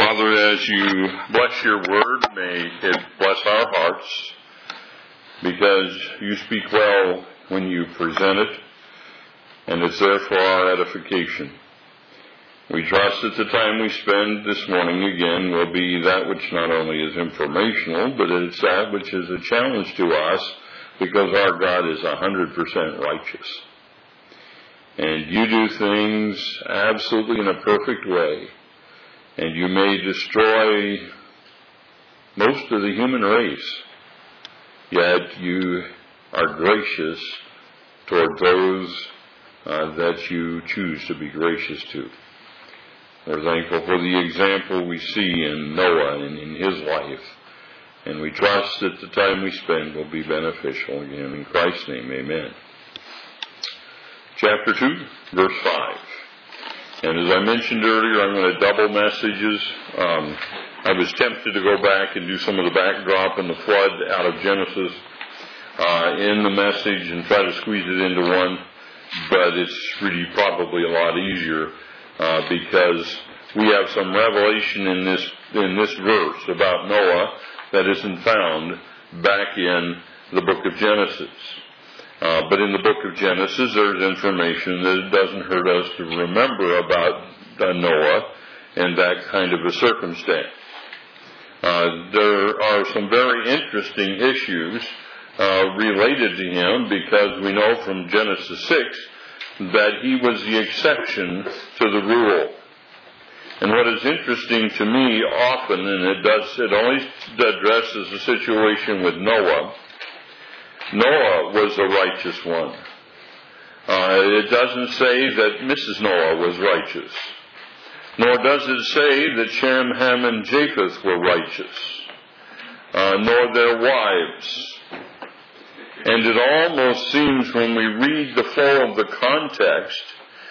Father, as you bless your word, may it bless our hearts, because you speak well when you present it, and it's there for our edification. We trust that the time we spend this morning again will be that which not only is informational, but it's that which is a challenge to us, because our God is 100% righteous. And you do things absolutely in a perfect way. And you may destroy most of the human race, yet you are gracious toward those that you choose to be gracious to. We're thankful for the example we see in Noah and in his life. And we trust that the time we spend will be beneficial again. In Christ's name, amen. Chapter 2, verse 5. And as I mentioned earlier, I'm going to double messages. I was tempted to go back and do some of the backdrop and the flood out of Genesis in the message and try to squeeze it into one. But it's really probably a lot easier because we have some revelation in this verse about Noah that isn't found back in the book of Genesis. But in the book of Genesis, there's information that it doesn't hurt us to remember about Noah and that kind of a circumstance. There are some very interesting issues related to him, because we know from Genesis 6 that he was the exception to the rule. And what is interesting to me often, and it always addresses the situation with Noah was a righteous one. It doesn't say that Mrs. Noah was righteous. Nor does it say that Shem, Ham, and Japheth were righteous. Nor their wives. And it almost seems, when we read the flow of the context,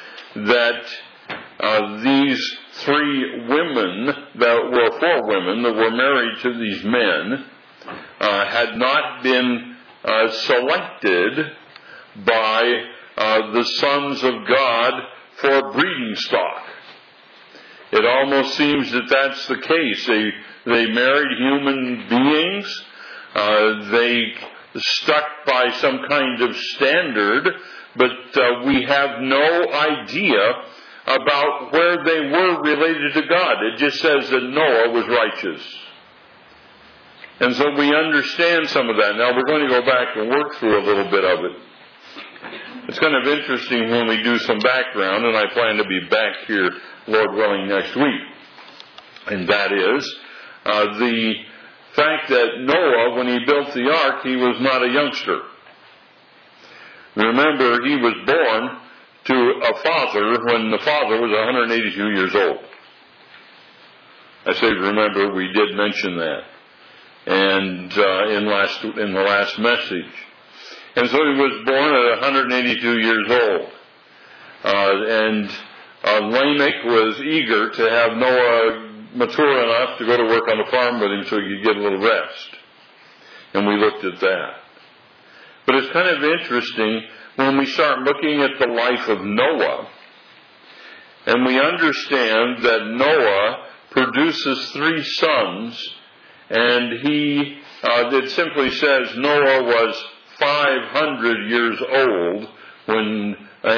that these four women that were married to these men had not been selected by the sons of God for breeding stock. It almost seems that that's the case. They married human beings. They stuck by some kind of standard, but we have no idea about where they were related to God. It just says that Noah was righteous. And so we understand some of that. Now we're going to go back and work through a little bit of it. It's kind of interesting when we do some background, and I plan to be back here, Lord willing, next week. And that is the fact that Noah, when he built the ark, he was not a youngster. Remember, he was born to a father when the father was 182 years old. I say remember, we did mention that. And in the last message. And so he was born at 182 years old. And Lamech was eager to have Noah mature enough to go to work on the farm with him so he could get a little rest. And we looked at that. But it's kind of interesting when we start looking at the life of Noah, and we understand that Noah produces 3 sons, and it simply says Noah was 500 years old when,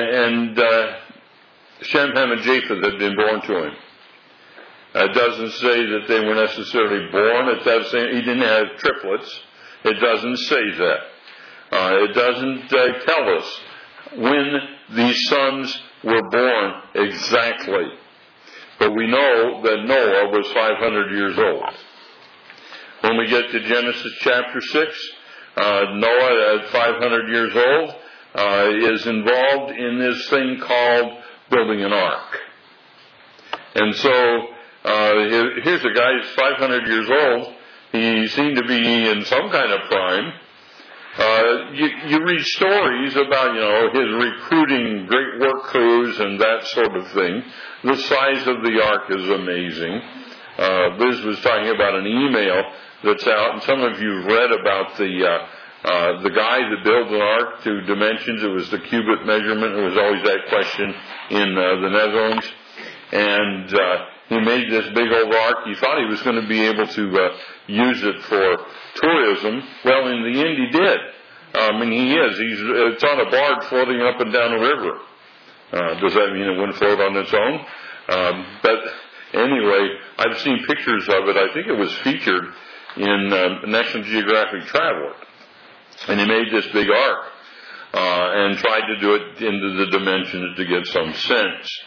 Shem, Ham, and Japheth had been born to him. It doesn't say that they were necessarily born. It does say he didn't have triplets. It doesn't say that. It doesn't tell us when these sons were born exactly. But we know that Noah was 500 years old. When we get to Genesis chapter 6, Noah at 500 yeyears old is involved in this thing called building an ark. And so here's a guy who's 500 years old. He seemed to be in some kind of prime. You read stories about, his recruiting great work crews and that sort of thing. The size of the ark is amazing. Liz was talking about an email that's out, and some of you have read about the guy that built an ark to dimensions. It was the cubit measurement. There was always that question in the Netherlands. And he made this big old ark. He thought he was going to be able to use it for tourism. Well, in the end, he did. He is. It's on a barge floating up and down a river. Does that mean it wouldn't float on its own? But anyway, I've seen pictures of it. I think it was featured in National Geographic Traveler. And he made this big ark and tried to do it into the dimensions to get some sense.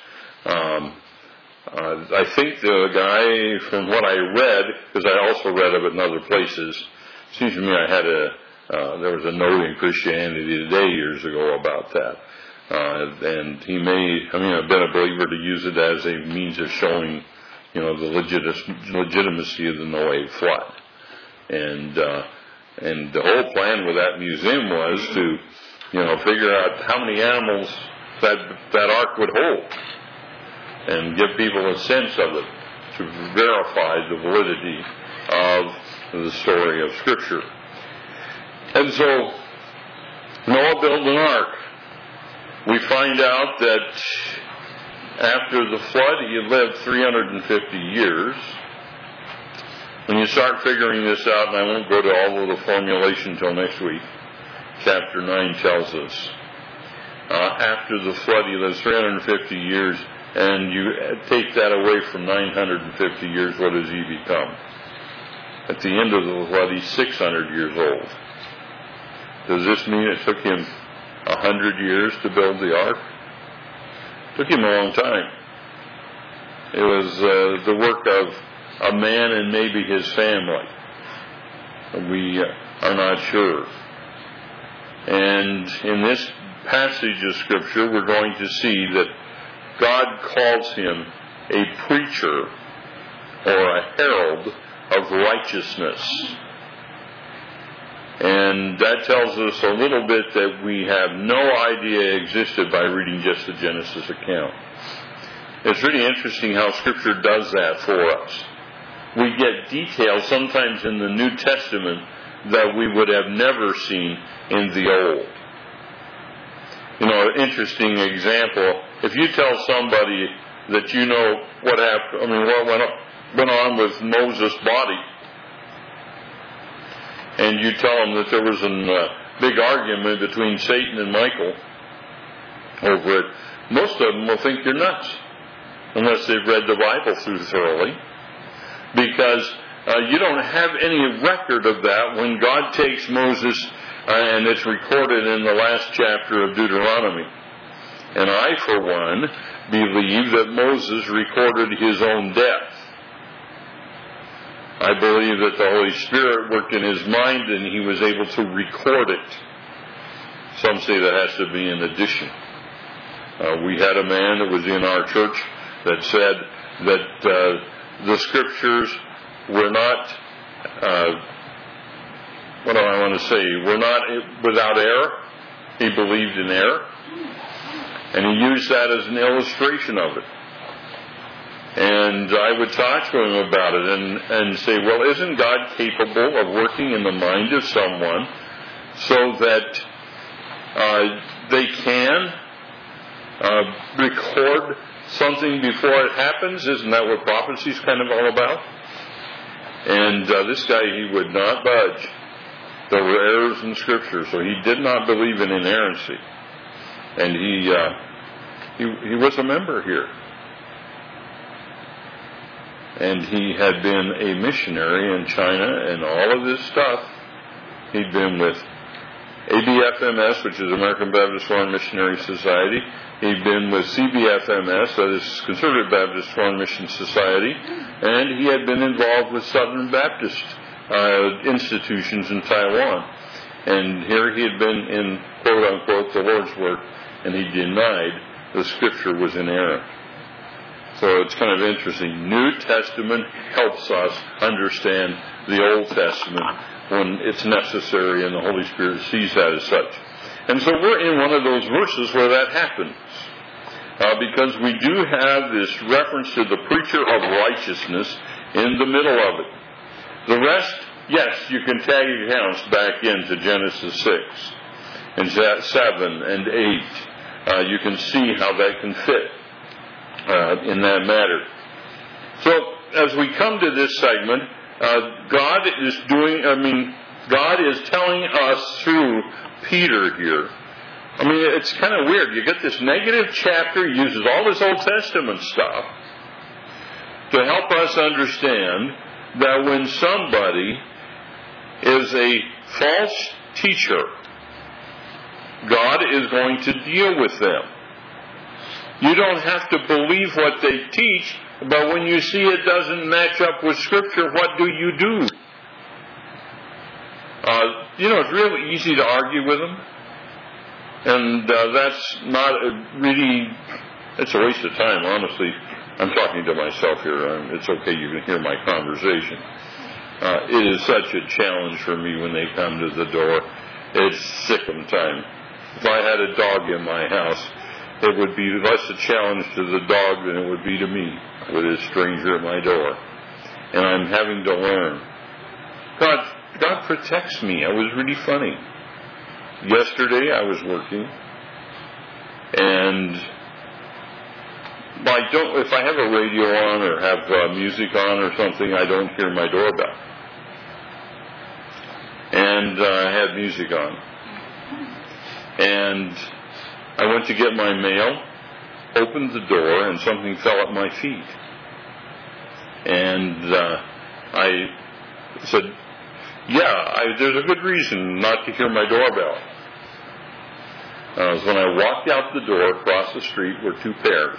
I think the guy, from what I read, because I also read of it in other places, it seems to me I had there was a note in Christianity Today years ago about that. And he may, have been a believer to use it as a means of showing, the legitimacy of the Noah flood. And the whole plan with that museum was to, figure out how many animals that ark would hold, and give people a sense of it to verify the validity of the story of Scripture. And so Noah built an ark. We find out that after the flood he had lived 350 years. When you start figuring this out, and I won't go to all of the formulation until next week, chapter 9 tells us after the flood he lives 350 years, and you take that away from 950 years, what does he become? At the end of the flood, he's 600 years old. Does this mean it took him 100 years to build the ark? It took him a long time. It was the work of a man and maybe his family. We are not sure. And in this passage of Scripture, we're going to see that God calls him a preacher or a herald of righteousness. And that tells us a little bit that we have no idea existed by reading just the Genesis account. It's really interesting how Scripture does that for us. We get details sometimes in the New Testament that we would have never seen in the Old. An interesting example, if you tell somebody that you know what happened, what went on with Moses' body, and you tell them that there was a big argument between Satan and Michael over it, most of them will think you're nuts, unless they've read the Bible through thoroughly, because you don't have any record of that when God takes Moses, and it's recorded in the last chapter of Deuteronomy. And I, for one, believe that Moses recorded his own death. I believe that the Holy Spirit worked in his mind and he was able to record it. Some say that has to be an addition. We had a man that was in our church that said that the Scriptures were not, were not without error. He believed in error. And he used that as an illustration of it. And I would talk to him about it and say, well, isn't God capable of working in the mind of someone so that they can record something before it happens? Isn't that what prophecy is kind of all about? And this guy, he would not budge. There were errors in Scripture, so he did not believe in inerrancy. And he was a member here. And he had been a missionary in China and all of this stuff. He'd been with ABFMS, which is American Baptist Foreign Missionary Society. He'd been with CBFMS, that is Conservative Baptist Foreign Mission Society. And he had been involved with Southern Baptist institutions in Taiwan. And here he had been in, quote-unquote, the Lord's work, and he denied the Scripture was inerrant. So it's kind of interesting. New Testament helps us understand the Old Testament when it's necessary and the Holy Spirit sees that as such. And so we're in one of those verses where that happens. Because we do have this reference to the preacher of righteousness in the middle of it. The rest, yes, you can tag accounts back into Genesis 6 and 7 and 8. You can see how that can fit in that matter. So as we come to this segment, God is telling us through Peter here. I mean, it's kind of weird. You get this negative chapter, he uses all this Old Testament stuff to help us understand that when somebody is a false teacher, God is going to deal with them. You don't have to believe what they teach, but when you see it doesn't match up with Scripture, what do you do? It's really easy to argue with them. And that's not it's a waste of time, honestly. I'm talking to myself here. It's okay, you can hear my conversation. It is such a challenge for me when they come to the door. It's sick-em time. If I had a dog in my house, it would be less a challenge to the dog than it would be to me with a stranger at my door. And I'm having to learn. God protects me. It was really funny. Yesterday I was working, and if I have a radio on or have music on or something, I don't hear my doorbell. And I had music on. And I went to get my mail, opened the door, and something fell at my feet. And I said, there's a good reason not to hear my doorbell. When I walked out the door, across the street were two pairs.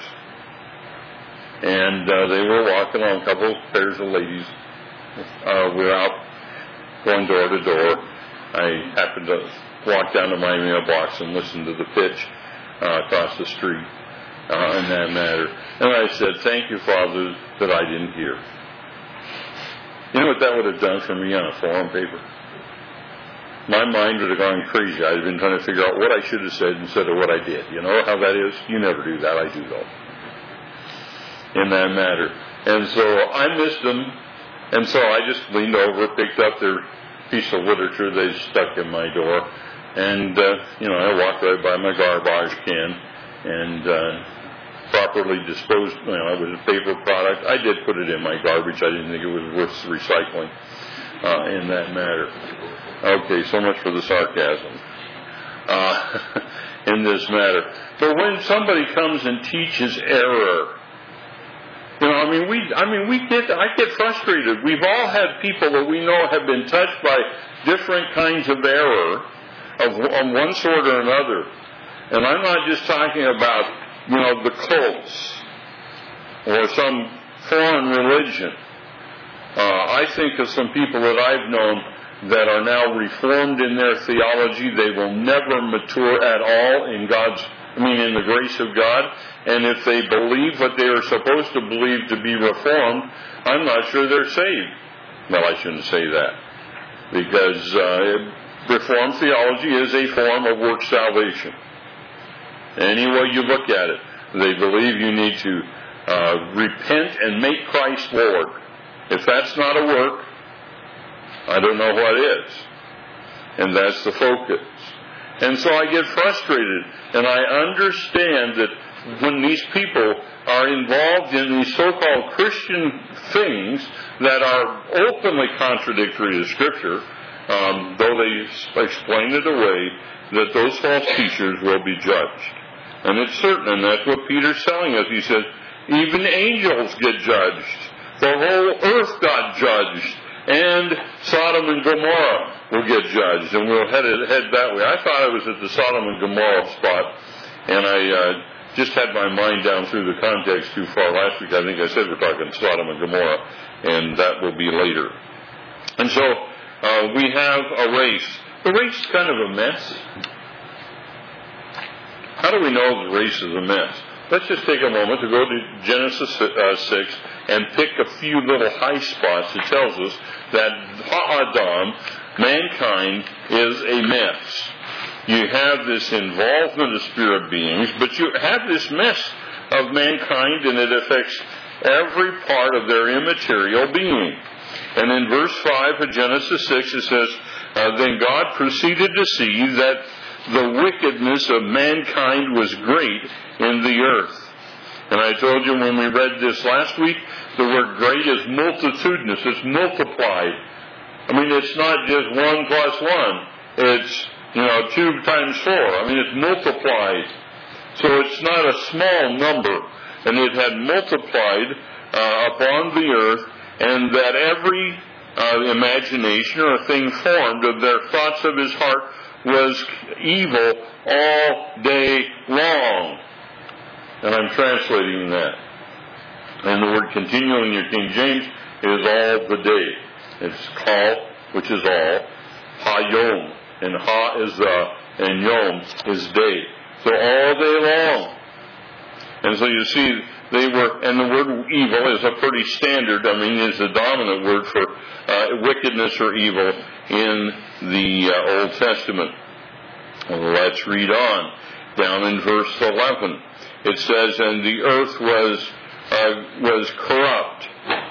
And they were walking on, a couple of pairs of ladies. We were out going door to door. I happened to walk down to my mailbox and listen to the pitch across the street in that matter. And I said, thank you, Father, that I didn't hear. You know what that would have done for me on a forum paper? My mind would have gone crazy. I'd have been trying to figure out what I should have said instead of what I did. You know how that is? You never do that. I do, though. In that matter. And so I missed them. And so I just leaned over, picked up their piece of literature they stuck in my door. And, I walked right by my garbage can and properly disposed. It was a paper product. I did put it in my garbage. I didn't think it was worth recycling in that matter. Okay, so much for the sarcasm in this matter. But when somebody comes and teaches error, I get frustrated. We've all had people that we know have been touched by different kinds of error of one sort or another. And I'm not just talking about, the cults or some foreign religion. I think of some people that I've known that are now reformed in their theology. They will never mature at all in the grace of God. And if they believe what they are supposed to believe to be reformed, I'm not sure they're saved. Well, I shouldn't say that. Because Reformed theology is a form of work salvation. Any way you look at it, they believe you need to repent and make Christ Lord. If that's not a work, I don't know what is. And that's the focus. And so I get frustrated, and I understand that when these people are involved in these so-called Christian things that are openly contradictory to Scripture, though they explain it away, that those false teachers will be judged. And it's certain, and that's what Peter's telling us. He says, even angels get judged. The whole earth got judged. And Sodom and Gomorrah will get judged. And we'll head that way. I thought I was at the Sodom and Gomorrah spot. And I just had my mind down through the context too far. Last week I think I said we're talking Sodom and Gomorrah. And that will be later. And so we have a race. The race is kind of a mess. How do we know the race is a mess? Let's just take a moment to go to Genesis 6 and pick a few little high spots that tells us that Ha'adam, mankind, is a mess. You have this involvement of spirit beings, but you have this mess of mankind, and it affects every part of their immaterial being. And in verse 5 of Genesis 6 it says, then God proceeded to see that the wickedness of mankind was great in the earth. And I told you when we read this last week The word great is multitudinous. It's multiplied. I mean, it's not just 1 plus 1. It's, 2 times 4. I mean, it's multiplied. So it's not a small number. And it had multiplied upon the earth, and that every imagination or thing formed of their thoughts of his heart was evil all day long. And I'm translating that. And the word continual in your King James is all the day. It's kal, which is all, ha-yom, and ha is and yom is day. So all day long. And so you see, they were, and the word evil is a pretty standard, is the dominant word for wickedness or evil in the Old Testament. Well, let's read on. Down in verse 11, it says, and the earth was corrupt.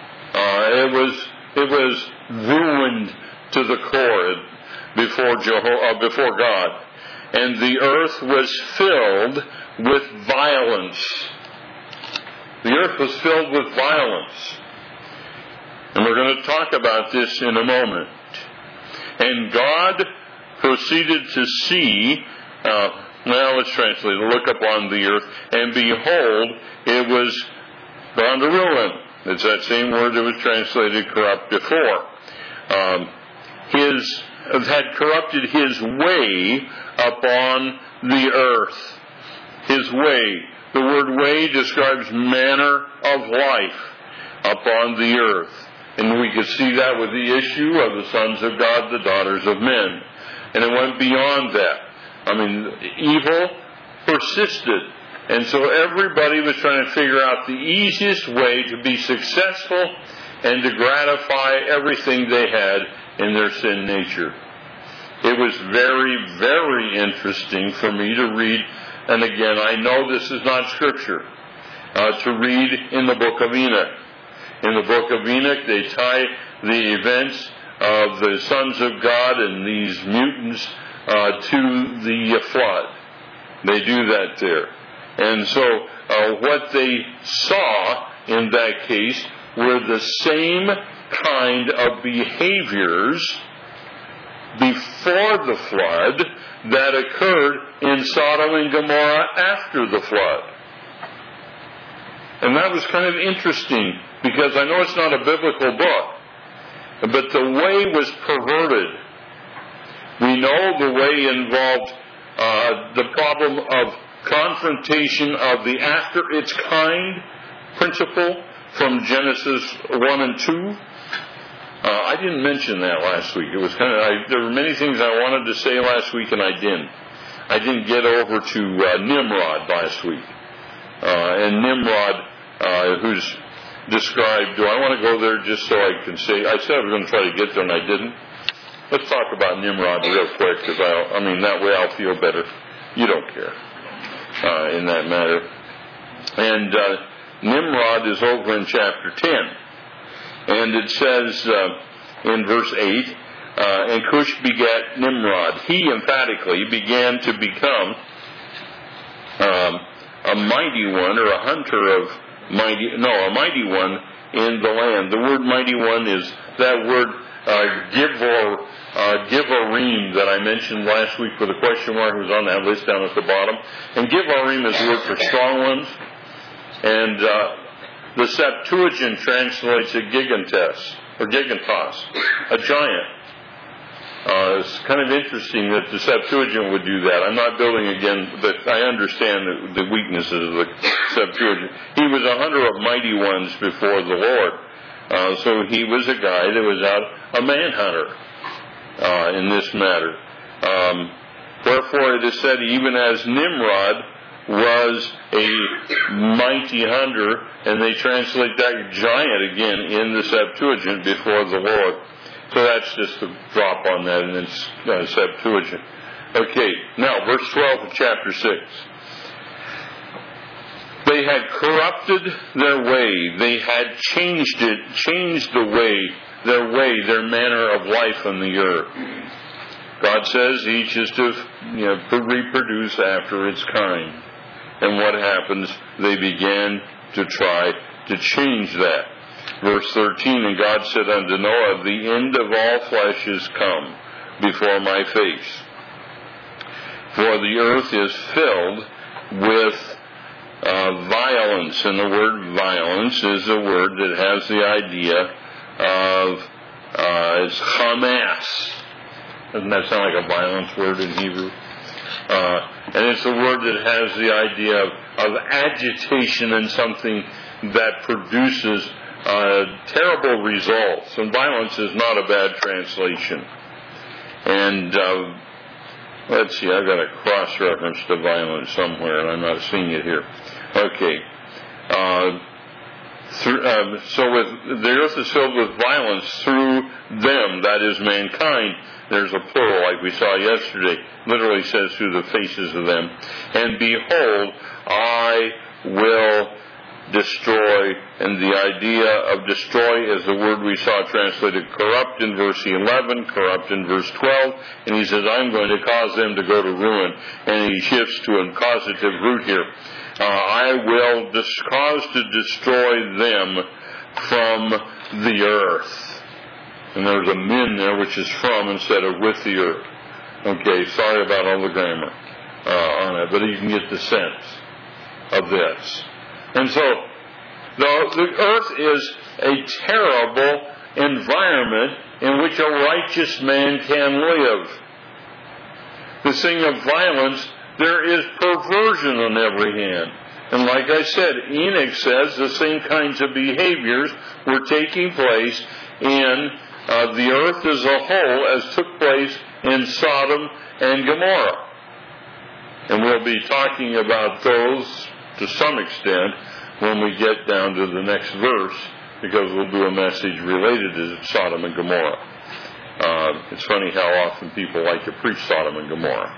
It was ruined to the core before God. And the earth was filled with violence. The earth was filled with violence. And we're going to talk about this in a moment. And God proceeded to see, let's translate it, look upon the earth, and behold, it was gone to ruin. It's that same word that was translated corrupt before. Had corrupted his way upon the earth. His way. The word way describes manner of life upon the earth. And we could see that with the issue of the sons of God, the daughters of men. And it went beyond that. Evil persisted. And so everybody was trying to figure out the easiest way to be successful and to gratify everything they had in their sin nature. It was very, very interesting for me to read, and again, I know this is not Scripture, to read in the book of Enoch. In the book of Enoch, they tie the events of the sons of God and these mutants to the flood. They do that there. And so what they saw in that case were the same kind of behaviors before the flood that occurred in Sodom and Gomorrah after the flood. And that was kind of interesting, because I know it's not a biblical book, but the way was perverted. We know the way involved the problem of confrontation of the after its kind principle from Genesis 1 and 2. I didn't mention that last week. It was there were many things I wanted to say last week and I didn't. I didn't get over to Nimrod last week. And Nimrod, who's described, do I want to go there just so I can say, I said I was going to try to get there and I didn't. Let's talk about Nimrod real quick, because that way I'll feel better. You don't care in that matter. And Nimrod is over in chapter 10. And it says in verse 8, and Cush begat Nimrod. He emphatically began to become a mighty one, or a hunter of a mighty one in the land. The word mighty one is that word Givorim that I mentioned last week with a question mark. It was on that list down at the bottom. And Givorim is the word for strong ones. And the Septuagint translates a gigantes, or gigantos, a giant. It's kind of interesting that the Septuagint would do that. I'm not building again, but I understand the weaknesses of the Septuagint. He was a hunter of mighty ones before the Lord. So he was a guy that was out, a manhunter in this matter. Wherefore it is said, even as Nimrod was a mighty hunter, and they translate that giant again in the Septuagint before the Lord. So that's just a drop on that in the Septuagint. Okay, now verse 12 of chapter 6. They had corrupted their way. They had changed their manner of life on the earth. God says each is to reproduce after its kind. And what happens? They began to try to change that. Verse 13, and God said unto Noah, the end of all flesh is come before my face. For the earth is filled with violence. And the word violence is a word that has the idea of it's Hamas. Doesn't that sound like a violence word in Hebrew? And it's a word that has the idea of agitation and something that produces terrible results. And violence is not a bad translation. And let's see, I've got a cross-reference to violence somewhere, and I'm not seeing it here. Okay. So the earth is filled with violence through them, that is mankind. There's a plural like we saw yesterday. Literally says through the faces of them. And behold, I will destroy. And the idea of destroy is the word we saw translated corrupt in verse 11, corrupt in verse 12. And he says, I'm going to cause them to go to ruin. And he shifts to a causative root here. I will cause to destroy them from the earth. And there's a min there which is from instead of with the earth. Okay, sorry about all the grammar on it, but you can get the sense of this. And so, the earth is a terrible environment in which a righteous man can live. The thing of violence, there is perversion on every hand. And like I said, Enoch says the same kinds of behaviors were taking place in the earth as a whole as took place in Sodom and Gomorrah. And we'll be talking about those to some extent when we get down to the next verse, because we'll do a message related to Sodom and Gomorrah. It's funny how often people like to preach Sodom and Gomorrah.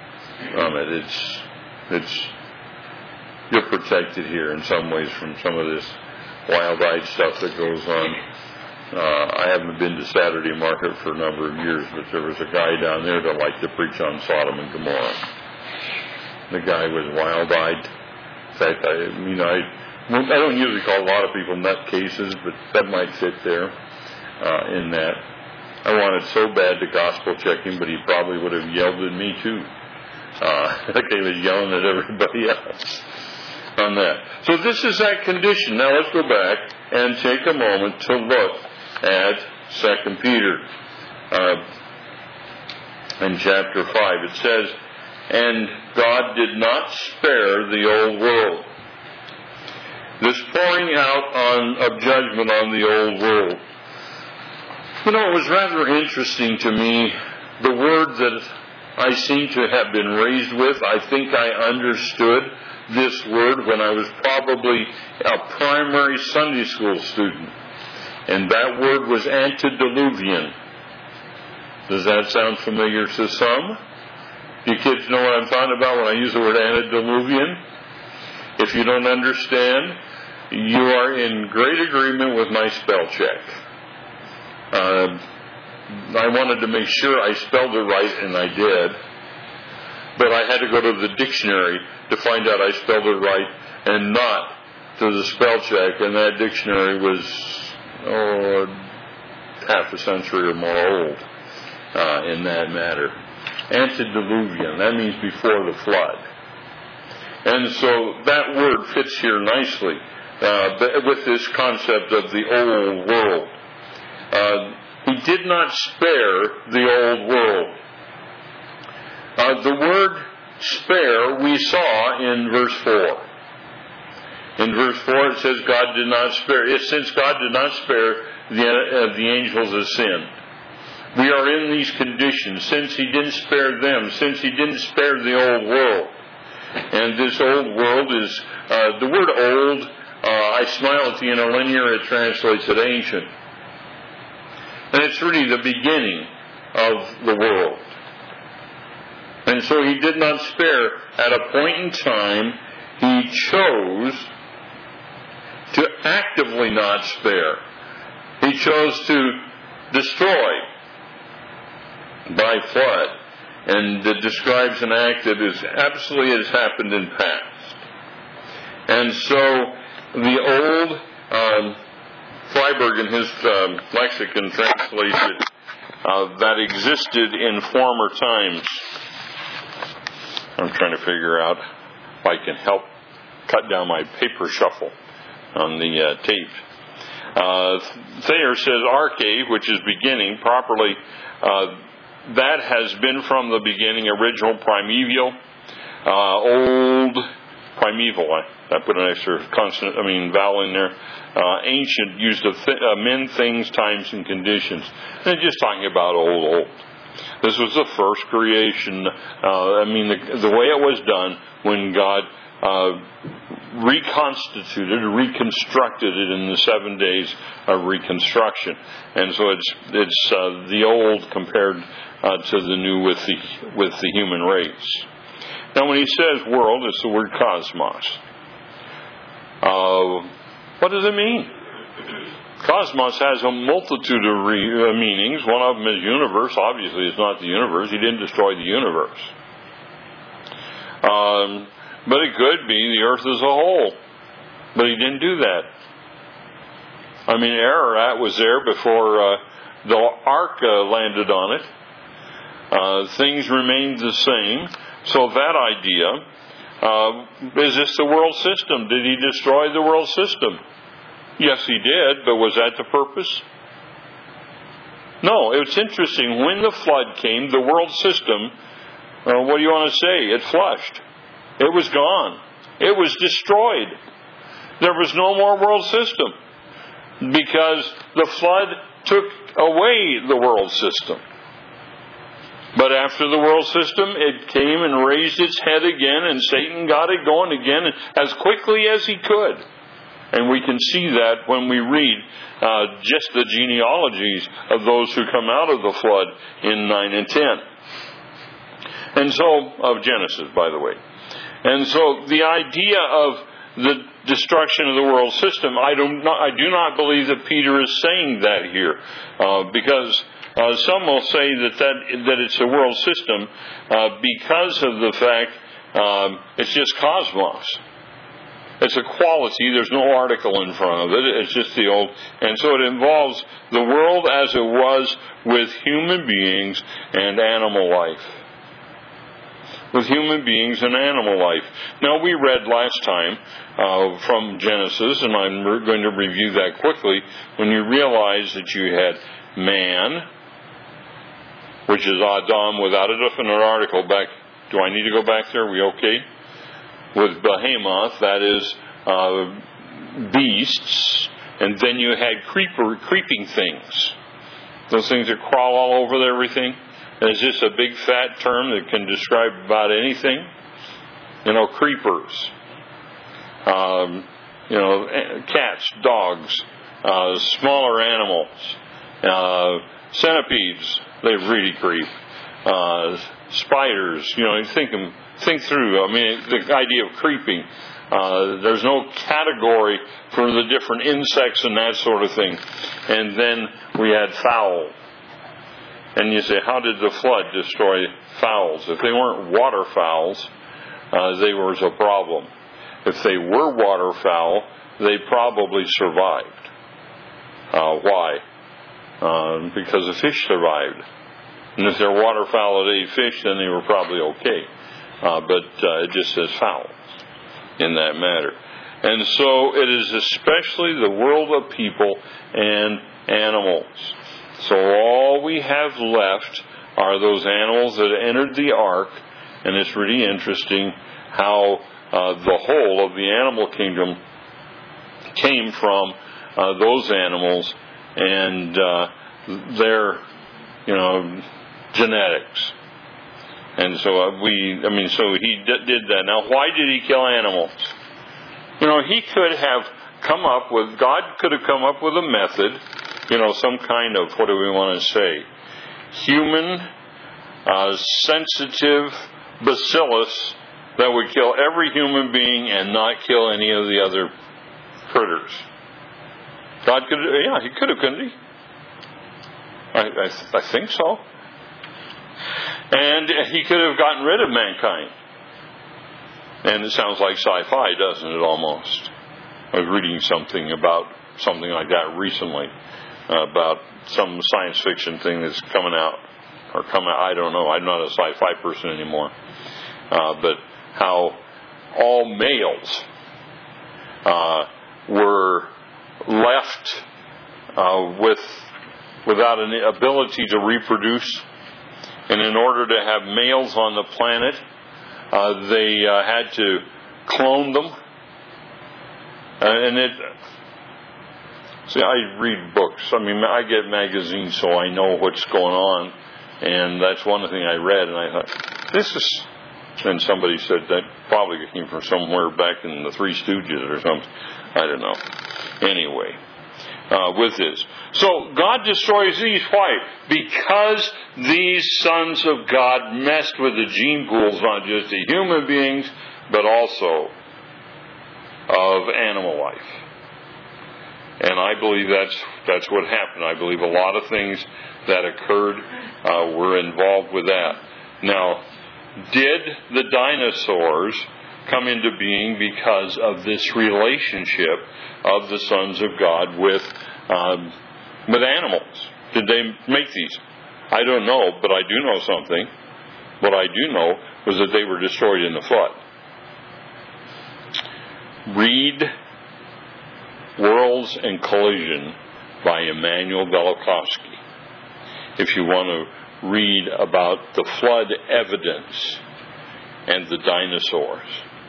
You're protected here in some ways from some of this wild-eyed stuff that goes on. I haven't been to Saturday Market for a number of years, but there was a guy down there that liked to preach on Sodom and Gomorrah. The guy was wild-eyed. In fact, I don't usually call a lot of people nutcases, but that might fit there in that. I wanted so bad to gospel check him, but he probably would have yelled at me too. Like he was yelling at everybody else on that. So this is that condition. Now let's go back and take a moment to look at 2 Peter in chapter 5. It says, and God did not spare the old world. This pouring out of judgment on the old world. You know, it was rather interesting to me, the word that I seem to have been raised with. I think I understood this word when I was probably a primary Sunday school student. And that word was antediluvian. Does that sound familiar to some? You kids know what I'm talking about when I use the word antediluvian? If you don't understand, you are in great agreement with my spell check. I wanted to make sure I spelled it right, and I did. But I had to go to the dictionary to find out I spelled it right and not to the spell check. And that dictionary was, half a century or more old in that matter. Antediluvian, that means before the flood. And so that word fits here nicely with this concept of the old world. He did not spare the old world. The word spare we saw in verse 4. In verse 4 it says God did not spare. Since God did not spare the angels of sin. We are in these conditions since He didn't spare them, since He didn't spare the old world. And this old world is, the word old, I smile at the interlinear, it translates it ancient. And it's really the beginning of the world. And so He did not spare. At a point in time, He chose to actively not spare. He chose to destroy by flood. And it describes an act that is absolutely has happened in past. And so the old Freiberg in his lexicon translates it, that existed in former times. I'm trying to figure out if I can help cut down my paper shuffle on the tape. Thayer says arche, which is beginning, properly, that has been from the beginning, original, primeval, old, primeval. I put an extra vowel in there. Ancient, used of men, things, times, and conditions. And just talking about old. This was the first creation. The way it was done when God reconstructed it in the 7 days of reconstruction. And so it's the old compared to the new with the human race. Now, when he says world, it's the word cosmos. What does it mean? Cosmos has a multitude of meanings. One of them is universe. Obviously, it's not the universe. He didn't destroy the universe. But it could be the earth as a whole. But he didn't do that. Ararat was there before the ark landed on it. Things remained the same. So that idea, is this the world system? Did he destroy the world system? Yes, he did, but was that the purpose? No, it's interesting. When the flood came, the world system, what do you want to say? It flushed. It was gone. It was destroyed. There was no more world system because the flood took away the world system. But after the world system, it came and raised its head again, and Satan got it going again as quickly as he could. And we can see that when we read just the genealogies of those who come out of the flood in 9 and 10. And so, of Genesis, by the way. And so the idea of the destruction of the world system, I do not believe that Peter is saying that here, because some will say that it's a world system because of the fact it's just cosmos. It's a quality. There's no article in front of it. It's just the old. And so it involves the world as it was with human beings and animal life. With human beings and animal life. Now, we read last time from Genesis, and I'm going to review that quickly, when you realize that you had man, which is Adam without a definite article. Back. Do I need to go back there? Are we okay? With Behemoth, that is beasts, and then you had creeping things. Those things that crawl all over everything. And is this a big fat term that can describe about anything? Creepers. Cats, dogs, smaller animals, centipedes. They really creep. Spiders. Think through. The idea of creeping. There's no category for the different insects and that sort of thing. And then we had fowl. And you say, how did the flood destroy fowls? If they weren't waterfowls, they was a problem. If they were waterfowl, they probably survived. Why? Because the fish survived. And if they're waterfowl that ate fish, then they were probably okay. But it just says fowls in that matter. And so it is especially the world of people and animals. So all we have left are those animals that entered the ark, and it's really interesting how the whole of the animal kingdom came from those animals and their, genetics. And so so he did that. Now, why did he kill animals? He could have God could have come up with a method, some kind of, what do we want to say, human, sensitive bacillus that would kill every human being and not kill any of the other critters. God could, he could have, couldn't he? I think so. And he could have gotten rid of mankind. And it sounds like sci-fi, doesn't it, almost? I was reading something about something like that recently about some science fiction thing that's coming out. I don't know. I'm not a sci-fi person anymore. But how all males were left without an ability to reproduce. And in order to have males on the planet, they had to clone them. I read books. I get magazines, so I know what's going on. And that's one thing I read, and I thought, and somebody said that probably came from somewhere back in the Three Stooges or something. I don't know. Anyway, with this. So God destroys these. Why? Because these sons of God messed with the gene pools, not just of human beings, but also of animal life. And I believe that's what happened. I believe a lot of things that occurred were involved with that. Now, did the dinosaurs come into being because of this relationship of the sons of God with animals? Did they make these? I don't know, but I do know something. What I do know was that they were destroyed in the flood. Read Worlds and Collision by Immanuel Velikovsky if you want to read about the flood evidence and the dinosaurs.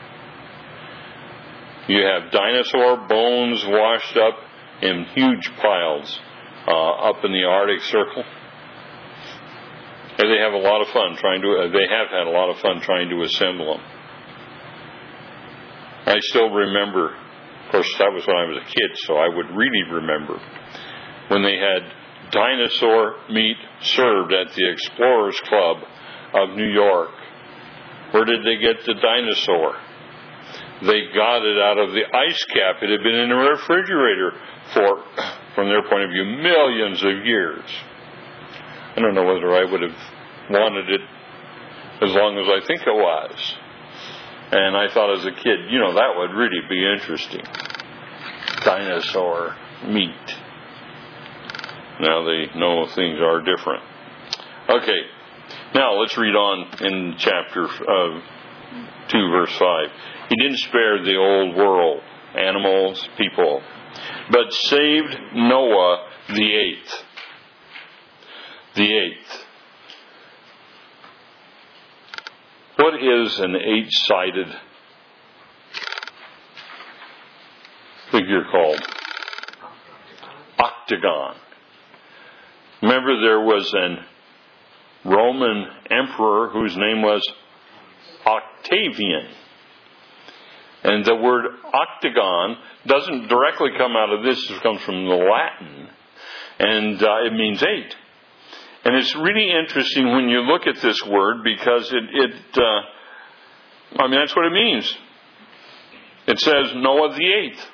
You have dinosaur bones washed up in huge piles up in the Arctic Circle. And they have a lot of fun they have had a lot of fun trying to assemble them. I still remember, of course that was when I was a kid, so I would really remember when they had dinosaur meat served at the Explorers Club of New York. Where did they get the dinosaur? They got it out of the ice cap. It had been in a refrigerator for, from their point of view, millions of years. I don't know whether I would have wanted it as long as I think it was. And I thought as a kid, that would really be interesting. Dinosaur meat. Now they know things are different. Okay, now let's read on in chapter 2, verse 5. He didn't spare the old world, animals, people, but saved Noah the eighth. The eighth. What is an 8-sided figure called? Octagon. Remember, there was an Roman emperor whose name was Octavian. And the word octagon doesn't directly come out of this. It comes from the Latin. And it means 8. And it's really interesting when you look at this word because that's what it means. It says Noah the eighth.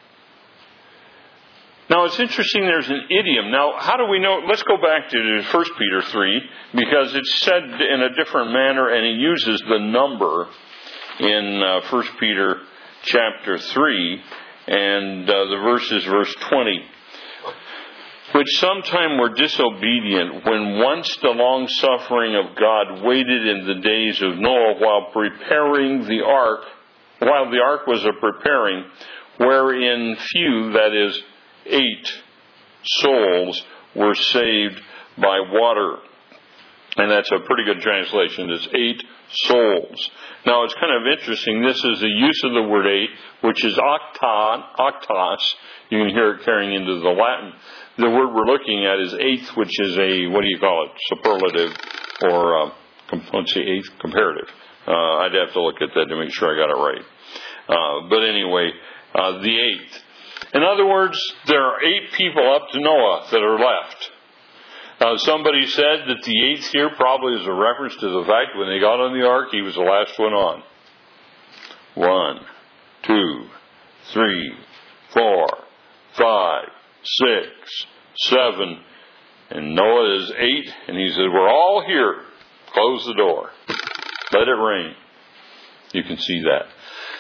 Now it's interesting there's an idiom. Now how do we know? Let's go back to 1 Peter 3 because it's said in a different manner and he uses the number in 1 Peter chapter 3 and the verse is verse 20. Which sometime were disobedient when once the long suffering of God waited in the days of Noah while the ark was a preparing, wherein few, that is, 8 souls were saved by water. And that's a pretty good translation. It's 8 souls. Now it's kind of interesting. This is the use of the word 8, which is octos. You can hear it carrying into the Latin. The word we're looking at is eighth, which is superlative, or let's say eighth, comparative. I'd have to look at that to make sure I got it right. But anyway, the eighth. In other words, there are 8 people up to Noah that are left. Somebody said that the eighth here probably is a reference to the fact when they got on the ark, he was the last one on. 1, 2, 3, 4, 5, 6, 7, and Noah is 8, and he said, we're all here. Close the door. Let it rain. You can see that.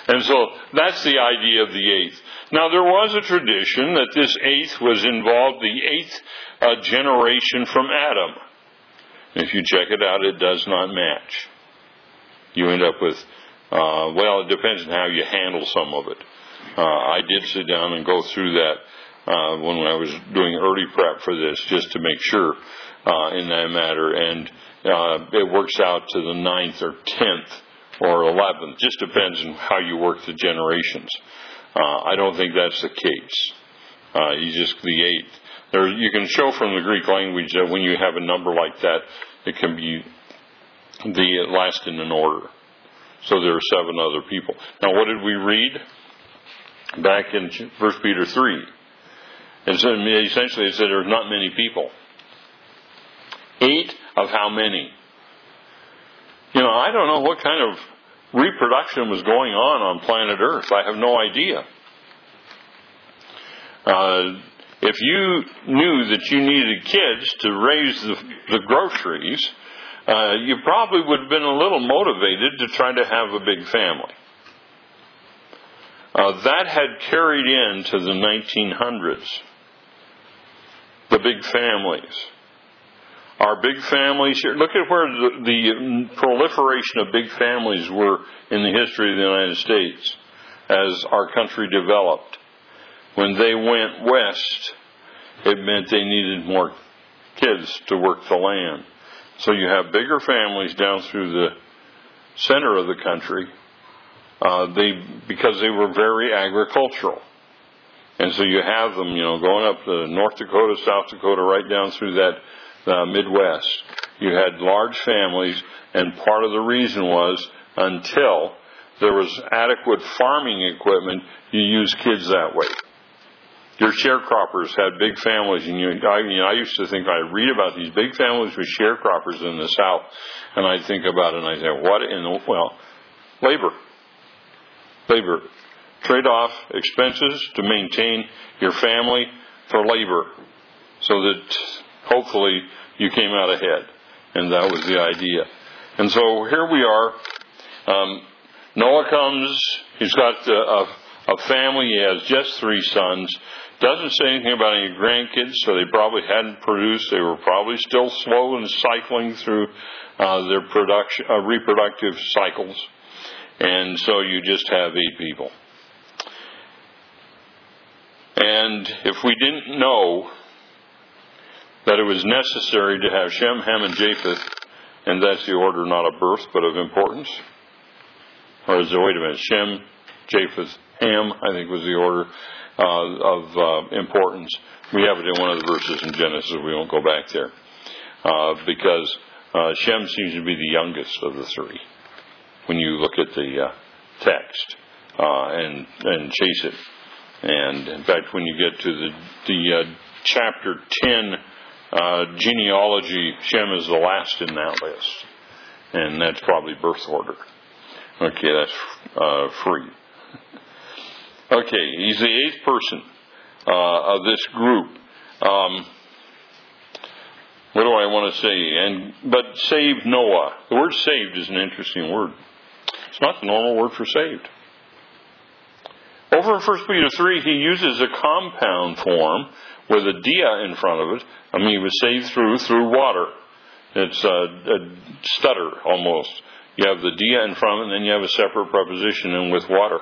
And so that's the idea of the eighth. Now, there was a tradition that this eighth was involved, the eighth generation from Adam. If you check it out, it does not match. You end up with, it depends on how you handle some of it. I did sit down and go through that when I was doing early prep for this, just to make sure in that matter. And it works out to the 9th or 10th or 11th. Just depends on how you work the generations. I don't think that's the case. Just the 8th. You can show from the Greek language that when you have a number like that, it can be the last in an order. So there are 7 other people. Now, what did we read back in 1 Peter 3? Essentially, it said there's not many people. 8 of how many? I don't know what kind of reproduction was going on planet Earth. I have no idea. If you knew that you needed kids to raise the groceries, you probably would have been a little motivated to try to have a big family. That had carried into the 1900s. The big families. Our big families here, look at where the proliferation of big families were in the history of the United States as our country developed. When they went west, it meant they needed more kids to work the land. So you have bigger families down through the center of the country, because they were very agricultural. And so you have them, going up to North Dakota, South Dakota, right down through that Midwest. You had large families, and part of the reason was until there was adequate farming equipment, you used kids that way. Your sharecroppers had big families, and I used to think, I'd read about these big families with sharecroppers in the South, and I'd think about it, and I'd say, what in the, labor. Trade off expenses to maintain your family for labor, so that hopefully you came out ahead. And that was the idea. And so here we are. Noah comes. He's got a family. He has just 3 sons. Doesn't say anything about any grandkids, so they probably hadn't produced. They were probably still slow and cycling through their reproductive cycles. And so you just have 8 people. And if we didn't know that it was necessary to have Shem, Ham, and Japheth, and that's the order not of birth but of importance, or is it, wait a minute, Shem, Japheth, Ham, I think was the order of importance. We have it in one of the verses in Genesis. We won't go back there. Because Shem seems to be the youngest of the 3 when you look at the text and chase it. And in fact, when you get to the chapter 10 genealogy, Shem is the last in that list. And that's probably birth order. Okay, that's free. Okay, he's the 8th person of this group. What do I want to say? But saved Noah. The word saved is an interesting word. It's not the normal word for saved. Over in 1 Peter 3, he uses a compound form with a dia in front of it. He was saved through water. It's a stutter almost. You have the dia in front of it, and then you have a separate preposition in with water.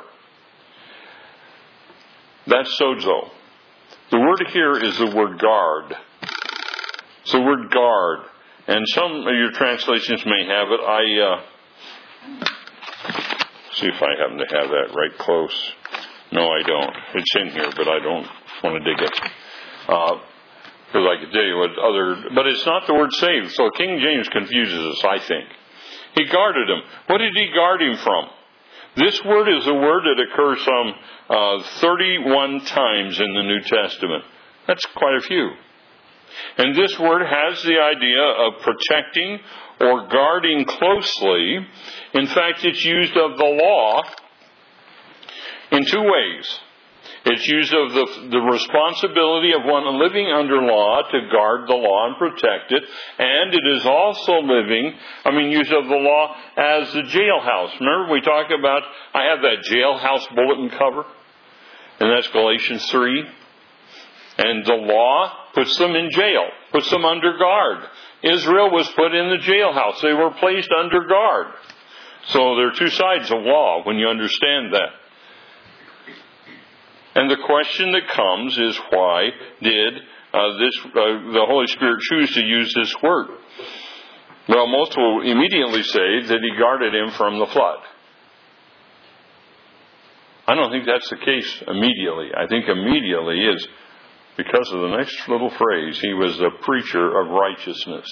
That's sozo. The word here is the word guard. It's the word guard. And some of your translations may have it. See if I happen to have that right close. No, I don't. It's in here, but I don't want to dig it. Because I could tell you what but it's not the word saved. So King James confuses us, I think. He guarded him. What did he guard him from? This word is a word that occurs some 31 times in the New Testament. That's quite a few. And this word has the idea of protecting or guarding closely. In fact, it's used of the law in 2 ways. It's use of the responsibility of one living under law to guard the law and protect it. And it is also use of the law as the jailhouse. Remember we talked about, I have that jailhouse bulletin cover. And that's Galatians 3. And the law puts them in jail, puts them under guard. Israel was put in the jailhouse. They were placed under guard. So there are two sides of law when you understand that. And the question that comes is, why did the Holy Spirit choose to use this word? Well, most will immediately say that He guarded him from the flood. I don't think that's the case immediately. I think immediately is because of the next little phrase, He was the preacher of righteousness.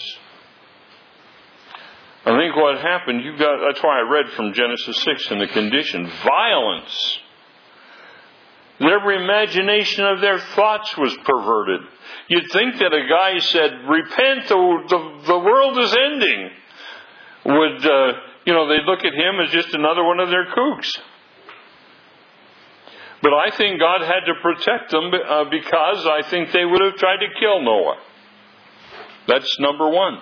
I think what happened, that's why I read from Genesis 6 in the condition. Violence. Every imagination of their thoughts was perverted. You'd think that a guy said, repent, the world is ending. They'd look at him as just another one of their kooks. But I think God had to protect them because I think they would have tried to kill Noah. That's number one.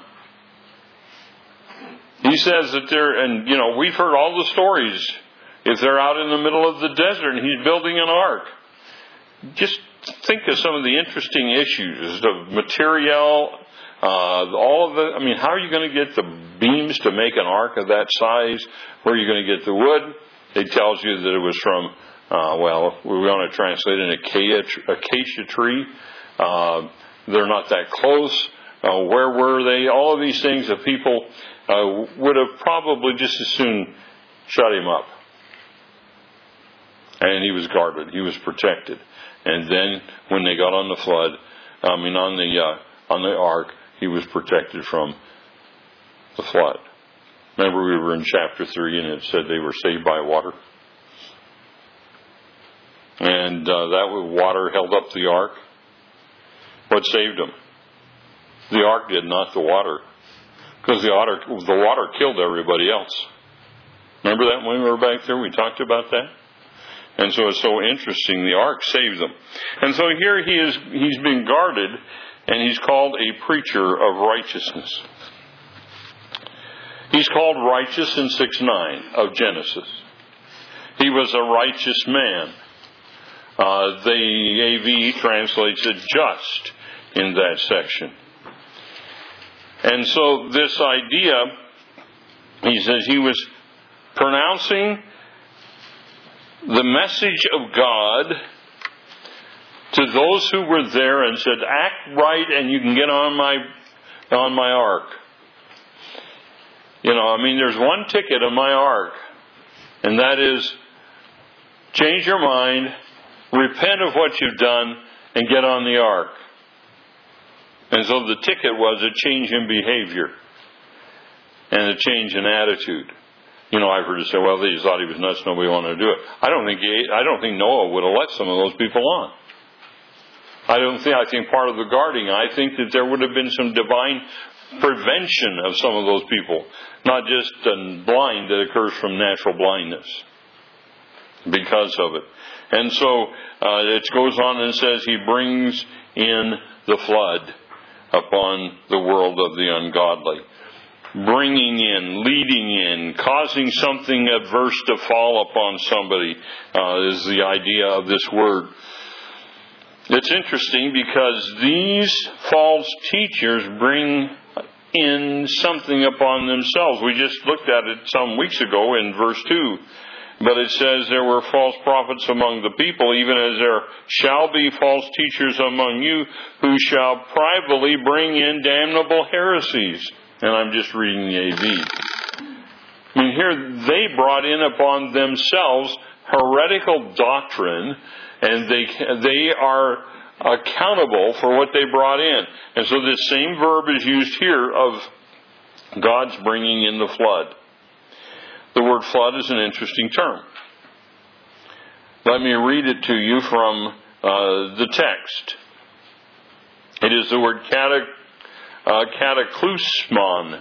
He says that we've heard all the stories. If they're out in the middle of the desert and He's building an ark, just think of some of the interesting issues of material, how are you going to get the beams to make an ark of that size? Where are you going to get the wood? It tells you that it was from, we want to translate an acacia tree. They're not that close. Where were they? All of these things that people would have probably just as soon shut him up. And he was guarded. He was protected. And then when they got on the flood, on the ark, he was protected from the flood. Remember we were in chapter 3 and it said they were saved by water? And that water held up the ark. What saved them? The ark did, not the water. Because the water killed everybody else. Remember that when we were back there? We talked about that. And so it's so interesting. The ark saved them. And so here he's been guarded, and he's called a preacher of righteousness. He's called righteous in 6:9 of Genesis. He was a righteous man. The AV translates it just in that section. And so this idea, he says he was pronouncing the message of God to those who were there and said, act right and you can get on my ark. There's one ticket on my ark, and that is change your mind, repent of what you've done, and get on the ark. And so the ticket was a change in behavior and a change in attitude. I've heard it say, well, they just thought he was nuts, nobody wanted to do it. I don't think Noah would have let some of those people on. I think part of the guarding, I think that there would have been some divine prevention of some of those people, not just blind that occurs from natural blindness because of it. And so it goes on and says he brings in the flood upon the world of the ungodly. Bringing in, leading in, causing something adverse to fall upon somebody is the idea of this word. It's interesting because these false teachers bring in something upon themselves. We just looked at it some weeks ago in verse 2. But it says there were false prophets among the people, even as there shall be false teachers among you who shall privately bring in damnable heresies. And I'm just reading the AV. Here they brought in upon themselves heretical doctrine, and they are accountable for what they brought in. And so this same verb is used here of God's bringing in the flood. The word flood is an interesting term. Let me read it to you from the text. It is the word cataclysmon.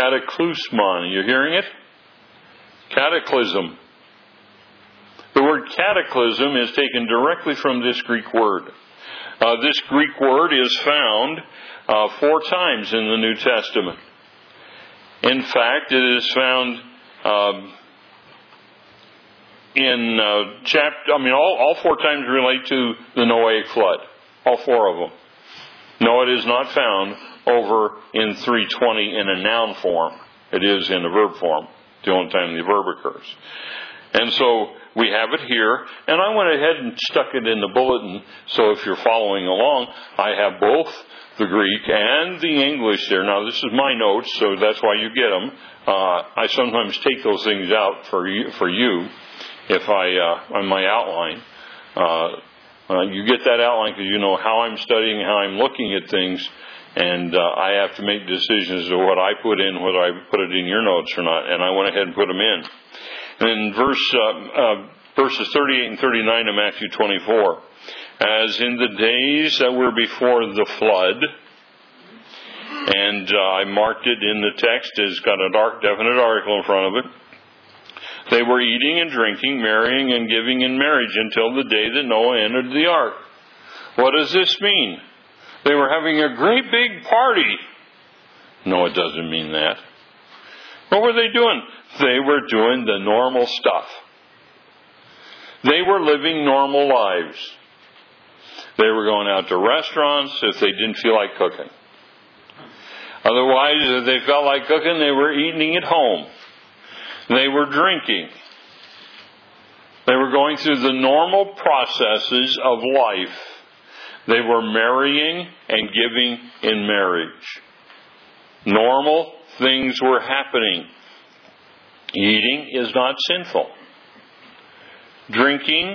Cataclysmon. Are you hearing it? Cataclysm. The word cataclysm is taken directly from this Greek word. This Greek word is found 4 times in the New Testament. In fact, it is found in all 4 times relate to the Noahic flood. All 4 of them. No, it is not found over in 3:20 in a noun form. It is in a verb form, the only time the verb occurs. And so we have it here, and I went ahead and stuck it in the bulletin, so if you're following along, I have both the Greek and the English there. Now, this is my notes, so that's why you get them. I sometimes take those things out for you if on my outline. You get that outline because you know how I'm studying, how I'm looking at things, and I have to make decisions of what I put in, whether I put it in your notes or not, and I went ahead and put them in. And in verses 38 and 39 of Matthew 24, as in the days that were before the flood, and I marked it in the text, it's got a definite article in front of it. They were eating and drinking, marrying and giving in marriage until the day that Noah entered the ark. What does this mean? They were having a great big party. No, it doesn't mean that. What were they doing? They were doing the normal stuff. They were living normal lives. They were going out to restaurants if they didn't feel like cooking. Otherwise, if they felt like cooking, they were eating at home. They were drinking. They were going through the normal processes of life. They were marrying and giving in marriage. Normal things were happening. Eating is not sinful. Drinking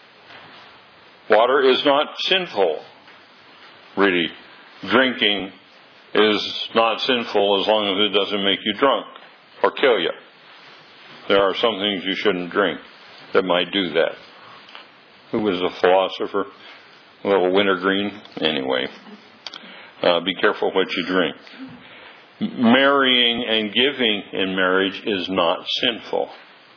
water is not sinful. Really, drinking is not sinful as long as it doesn't make you drunk or kill you. There are some things you shouldn't drink that might do that. Who was a philosopher? A little wintergreen? Anyway, be careful what you drink. Marrying and giving in marriage is not sinful.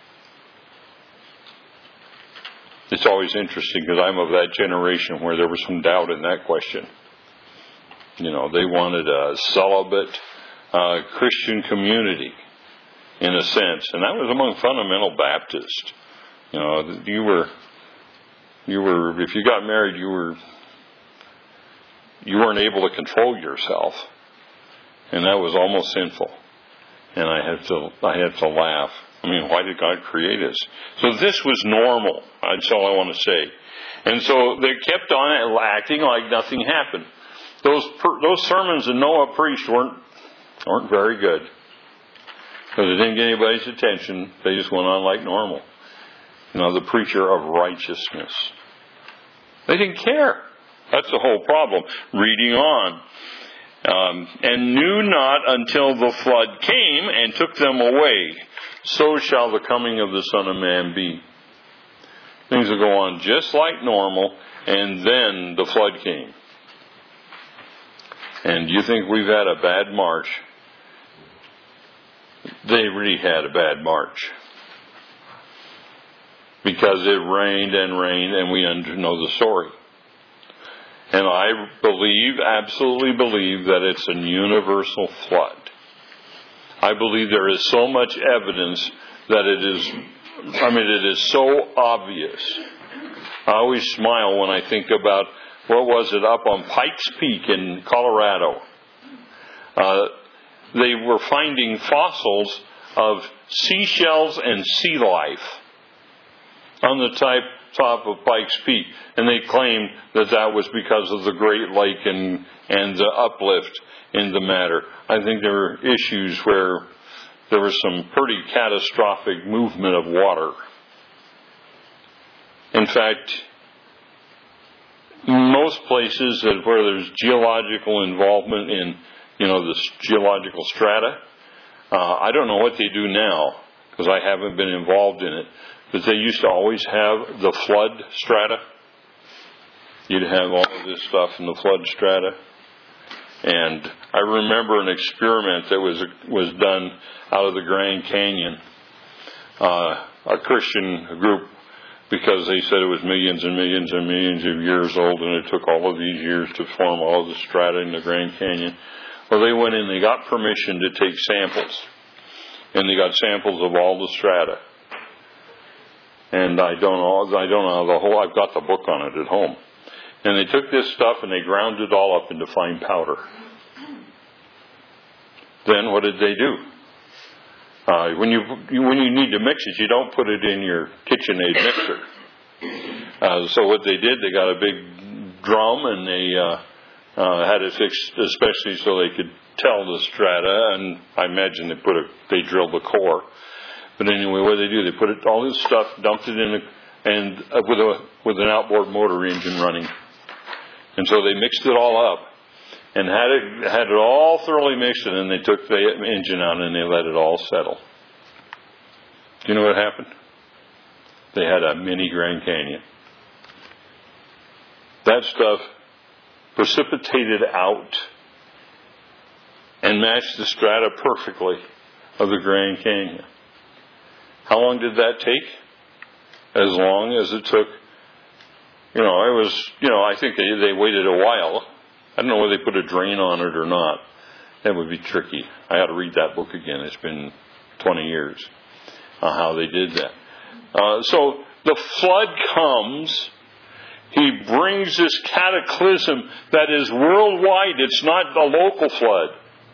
It's always interesting because I'm of that generation where there was some doubt in that question. You know, they wanted a celibate Christian community, in a sense, and that was among fundamental Baptists. You know, you were if you got married, you weren't able to control yourself, and that was almost sinful. And I had to laugh. I mean, why did God create us? So this was normal. That's all I want to say. And so they kept on acting like nothing happened. Those sermons that Noah preached weren't very good, because it didn't get anybody's attention. They just went on like normal. You know, the preacher of righteousness. They didn't care. That's the whole problem. Reading on. And knew not until the flood came and took them away. So shall the coming of the Son of Man be. Things will go on just like normal, and then the flood came. And you think we've had a bad March? They really had a bad March. Because it rained and rained, and we know the story. And I absolutely believe that it's a universal flood. I believe there is so much evidence that it is so obvious. I always smile when I think about, what was it, up on Pikes Peak in Colorado. They were finding fossils of seashells and sea life on the top of Pikes Peak. And they claimed that was because of the Great Lake and the uplift in the matter. I think there were issues where there was some pretty catastrophic movement of water. In fact, most places where there's geological involvement in, the geological strata, I don't know what they do now, because I haven't been involved in it, but they used to always have the flood strata. You'd have all of this stuff in the flood strata. And I remember an experiment that was done out of the Grand Canyon. A Christian group because they said it was millions and millions and millions of years old, and it took all of these years to form all of the strata in the Grand Canyon. Well, they went in, they got permission to take samples, and they got samples of all the strata. And I don't know the whole, I've got the book on it at home. And they took this stuff and they ground it all up into fine powder. Then what did they do? When you need to mix it, you don't put it in your KitchenAid mixer. So what they did, they got a big drum and they had it fixed, especially so they could tell the strata. And I imagine they drilled the core. But anyway, what did they do? They put all this stuff, dumped it in, with an outboard motor engine running. And so they mixed it all up and had it all thoroughly mixed, and then they took the engine out and they let it all settle. Do you know what happened? They had a mini Grand Canyon. That stuff precipitated out and matched the strata perfectly of the Grand Canyon. How long did that take? As long as it took. I think they waited a while. I don't know whether they put a drain on it or not. That would be tricky. I ought to read that book again. It's been 20 years how they did that. So the flood comes. He brings this cataclysm that is worldwide. It's not a local flood.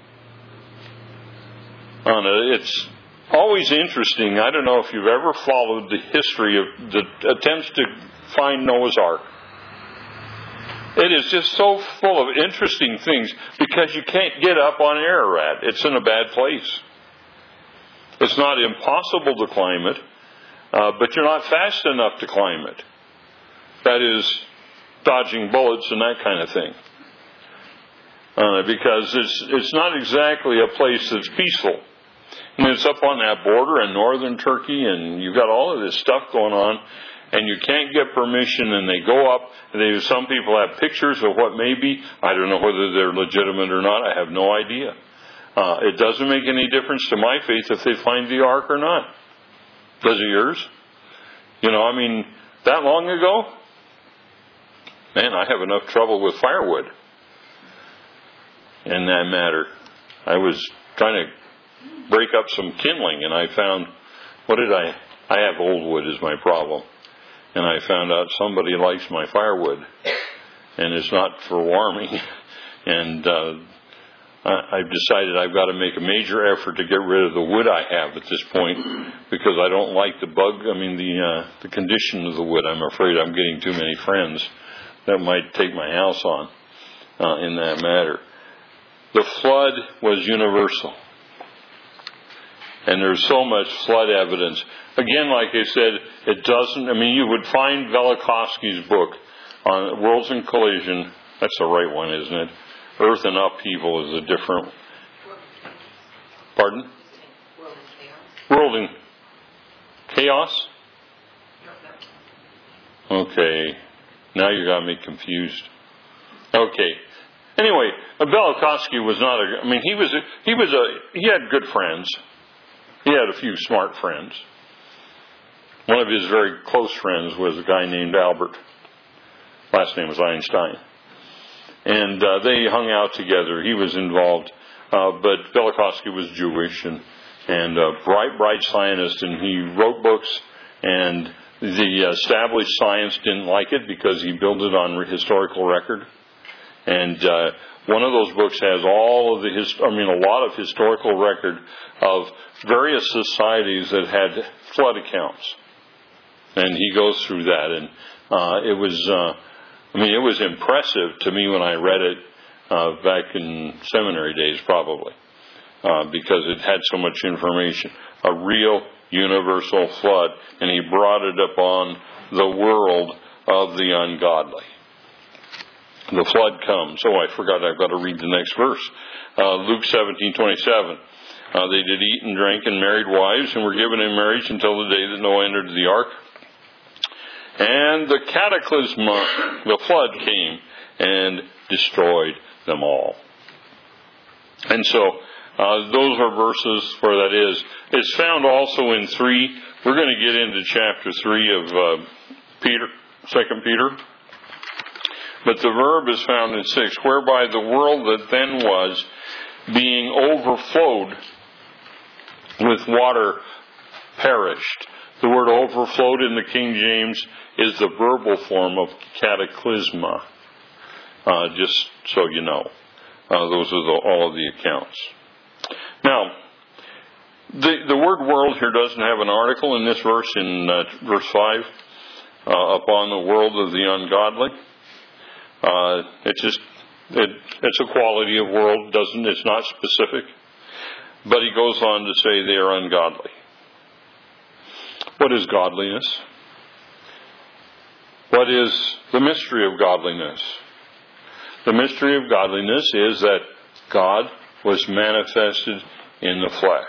It's always interesting. I don't know if you've ever followed the history of the attempts to find Noah's Ark. It is just so full of interesting things because you can't get up on Ararat. It's in a bad place. It's not impossible to climb it, but you're not fast enough to climb it. That is, dodging bullets and that kind of thing. Because it's not exactly a place that's peaceful. And it's up on that border in northern Turkey, and you've got all of this stuff going on, and you can't get permission, and they go up. Some people have pictures of what may be. I don't know whether they're legitimate or not. I have no idea. It doesn't make any difference to my faith if they find the ark or not. Does it yours? That long ago? Man, I have enough trouble with firewood in that matter. I was trying to break up some kindling, and I found, I have old wood is my problem. And I found out somebody likes my firewood, and it's not for warming. And I've decided I've got to make a major effort to get rid of the wood I have at this point, because I don't like the condition of the wood. I'm afraid I'm getting too many friends that might take my house on in that matter. The flood was universal. And there's so much flood evidence. Again, like I said, you would find Velikovsky's book on Worlds in Collision. That's the right one, isn't it? Earth and Upheaval is a different. Pardon? World in Chaos? Okay. Now you got me confused. Okay. Anyway, Velikovsky was not he had good friends. He had a few smart friends. One of his very close friends was a guy named Albert. Last name was Einstein. And they hung out together. He was involved. But Velikovsky was Jewish and a bright scientist. And he wrote books. And the established science didn't like it because he built it on historical record. And one of those books has all of a lot of historical record of various societies that had flood accounts. And he goes through that. And it was impressive to me when I read it back in seminary days, probably, because it had so much information. A real universal flood. And he brought it upon the world of the ungodly. The flood comes. Oh, I forgot. I've got to read the next verse. Luke 17:27. They did eat and drink and married wives and were given in marriage until the day that Noah entered the ark. And the cataclysm, the flood came and destroyed them all. And so those are verses where that is. It's found also in 3 We're going to get into chapter 3 of 2 Peter. But the verb is found in 6, whereby the world that then was, being overflowed with water, perished. The word overflowed in the King James is the verbal form of cataclysma. Just so you know. Those are all of the accounts. Now, the word world here doesn't have an article in this verse, in verse 5, upon the world of the ungodly. It's a quality of world. It's not specific. But he goes on to say they are ungodly. What is godliness? What is the mystery of godliness? The mystery of godliness is that God was manifested in the flesh.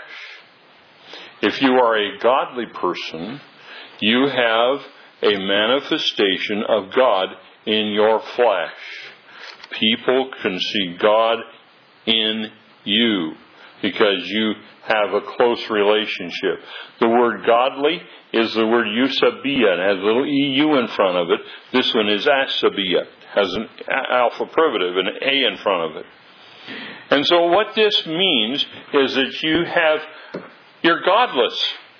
If you are a godly person, you have a manifestation of God in your flesh. People can see God in you because you have a close relationship. The word godly is the word eusebia, and has a little EU in front of it. This one is asabia, has an alpha privative, an A in front of it. And so what this means is that you're godless.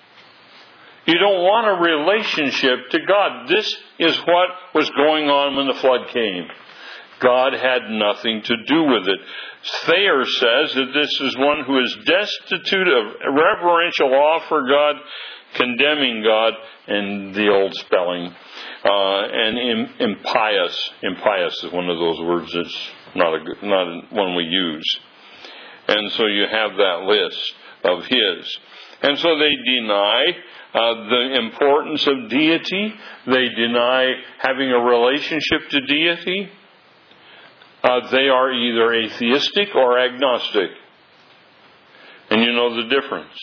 You don't want a relationship to God. This is what was going on when the flood came. God had nothing to do with it. Thayer says that this is one who is destitute of reverential awe for God, condemning God, and the old spelling, and impious. Impious is one of those words that's not one we use. And so you have that list of his. And so they deny the importance of deity. They deny having a relationship to deity. They are either atheistic or agnostic. And you know the difference.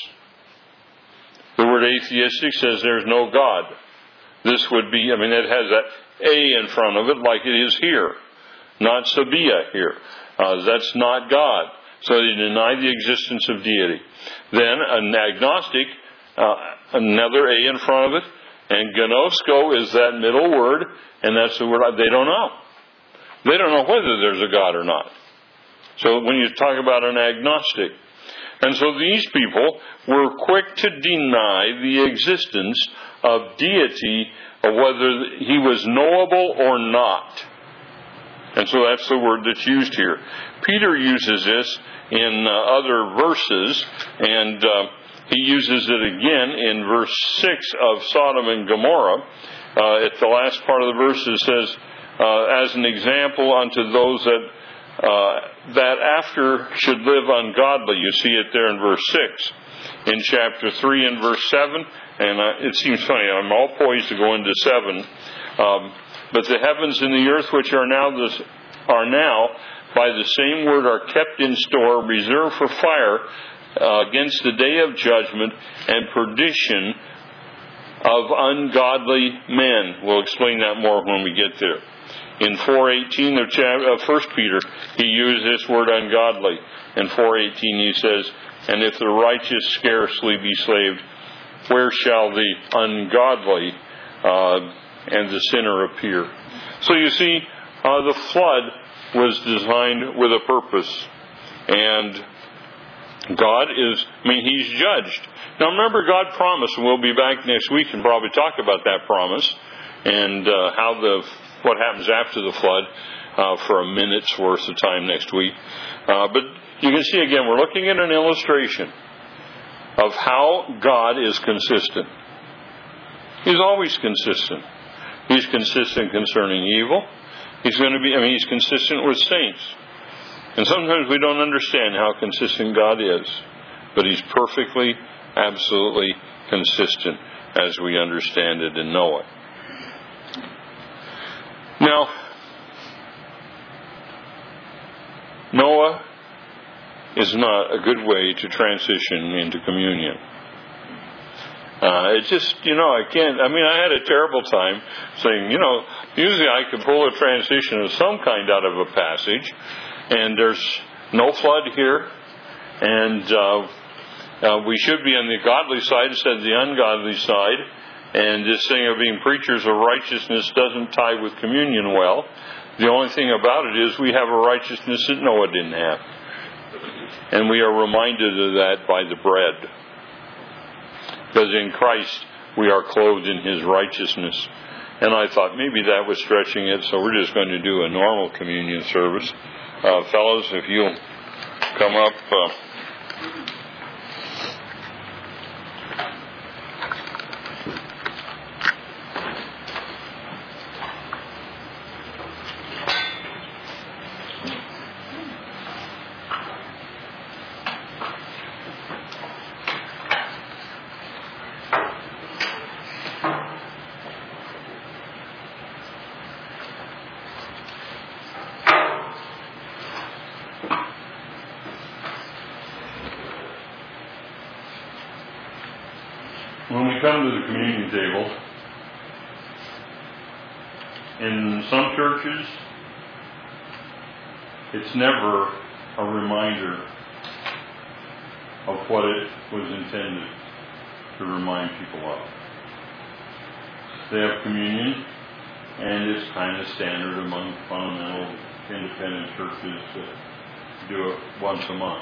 The word atheistic says there's no God. This would be, it has that A in front of it like it is here. Not Sabia here. That's not God. So they deny the existence of deity. Then an agnostic, another A in front of it, and gnosko is that middle word, and that's the word they don't know. They don't know whether there's a God or not. So when you talk about an agnostic. And so these people were quick to deny the existence of deity, of whether he was knowable or not. And so that's the word that's used here. Peter uses this in other verses, and he uses it again in verse 6 of Sodom and Gomorrah. At the last part of the verse it says, as an example unto those that after should live ungodly. You see it there in verse 6. In chapter 3 and verse 7, and it seems funny, I'm all poised to go into 7. But the heavens and the earth which are now by the same word are kept in store, reserved for fire against the day of judgment and perdition of ungodly men. We'll explain that more when we get there. In 4:18 of 1 Peter, he used this word ungodly. In 4:18 he says, and if the righteous scarcely be saved, where shall the ungodly and the sinner appear? So you see, the flood was designed with a purpose. And God he's judged. Now remember, God promised, and we'll be back next week and probably talk about that promise and what happens after the flood for a minute's worth of time next week. But you can see again, we're looking at an illustration of how God is consistent. He's always consistent. He's consistent concerning evil. He's consistent with saints. And sometimes we don't understand how consistent God is. But He's perfectly, absolutely consistent as we understand it and know it. Now, Noah is not a good way to transition into communion. I had a terrible time saying, usually I could pull a transition of some kind out of a passage, and there's no flood here, and We should be on the godly side instead of the ungodly side. And this thing of being preachers of righteousness doesn't tie with communion well. The only thing about it is we have a righteousness that Noah didn't have. And we are reminded of that by the bread. Because in Christ we are clothed in His righteousness. And I thought maybe that was stretching it, so we're just going to do a normal communion service. Fellows, if you'll come up. When we come to the communion table, in some churches, it's never a reminder of what it was intended to remind people of. They have communion, and it's kind of standard among fundamental independent churches that do it once a month.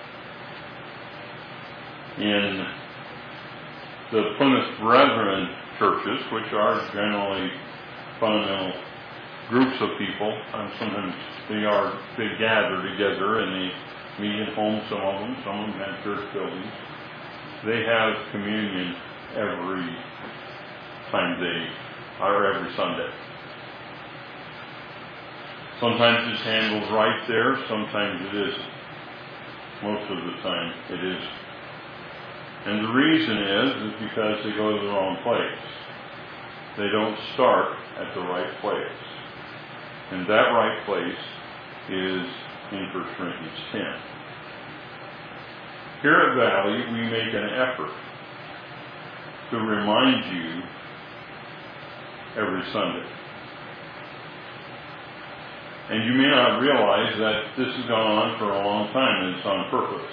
In the Plymouth Brethren churches, which are generally fundamental groups of people, sometimes they gather together and they meet at home, some of them have church buildings. They have communion every Sunday. Sometimes it's handled right there, sometimes it isn't. Most of the time it isn't. And the reason is because they go to the wrong place. They don't start at the right place. And that right place is in 1 Corinthians 10. Here at Valley, we make an effort to remind you every Sunday. And you may not realize that this has gone on for a long time, and it's on purpose.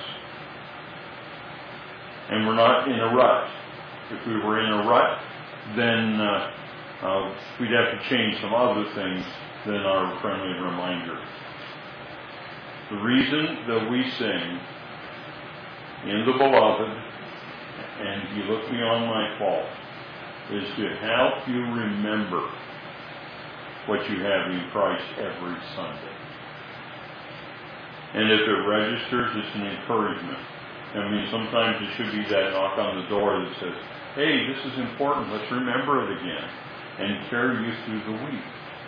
And we're not in a rut. If we were in a rut, then we'd have to change some other things than our friendly reminder. The reason that we sing in the Beloved, and you look beyond my fault, is to help you remember what you have in Christ every Sunday. And if it registers, it's an encouragement. I mean, sometimes it should be that knock on the door that says, hey, this is important, let's remember it again, and carry you through the week.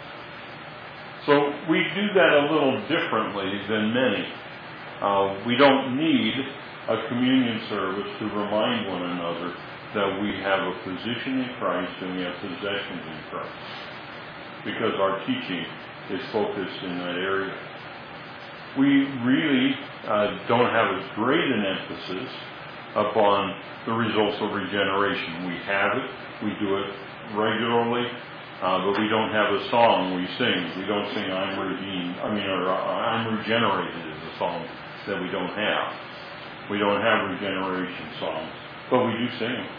So we do that a little differently than many. We don't need a communion service to remind one another that we have a position in Christ and we have possessions in Christ, because our teaching is focused in that area. We really don't have as great an emphasis upon the results of regeneration. We have it, we do it regularly, but we don't have a song we sing. We don't sing I'm regenerated is a song that we don't have. We don't have regeneration songs, but we do sing them.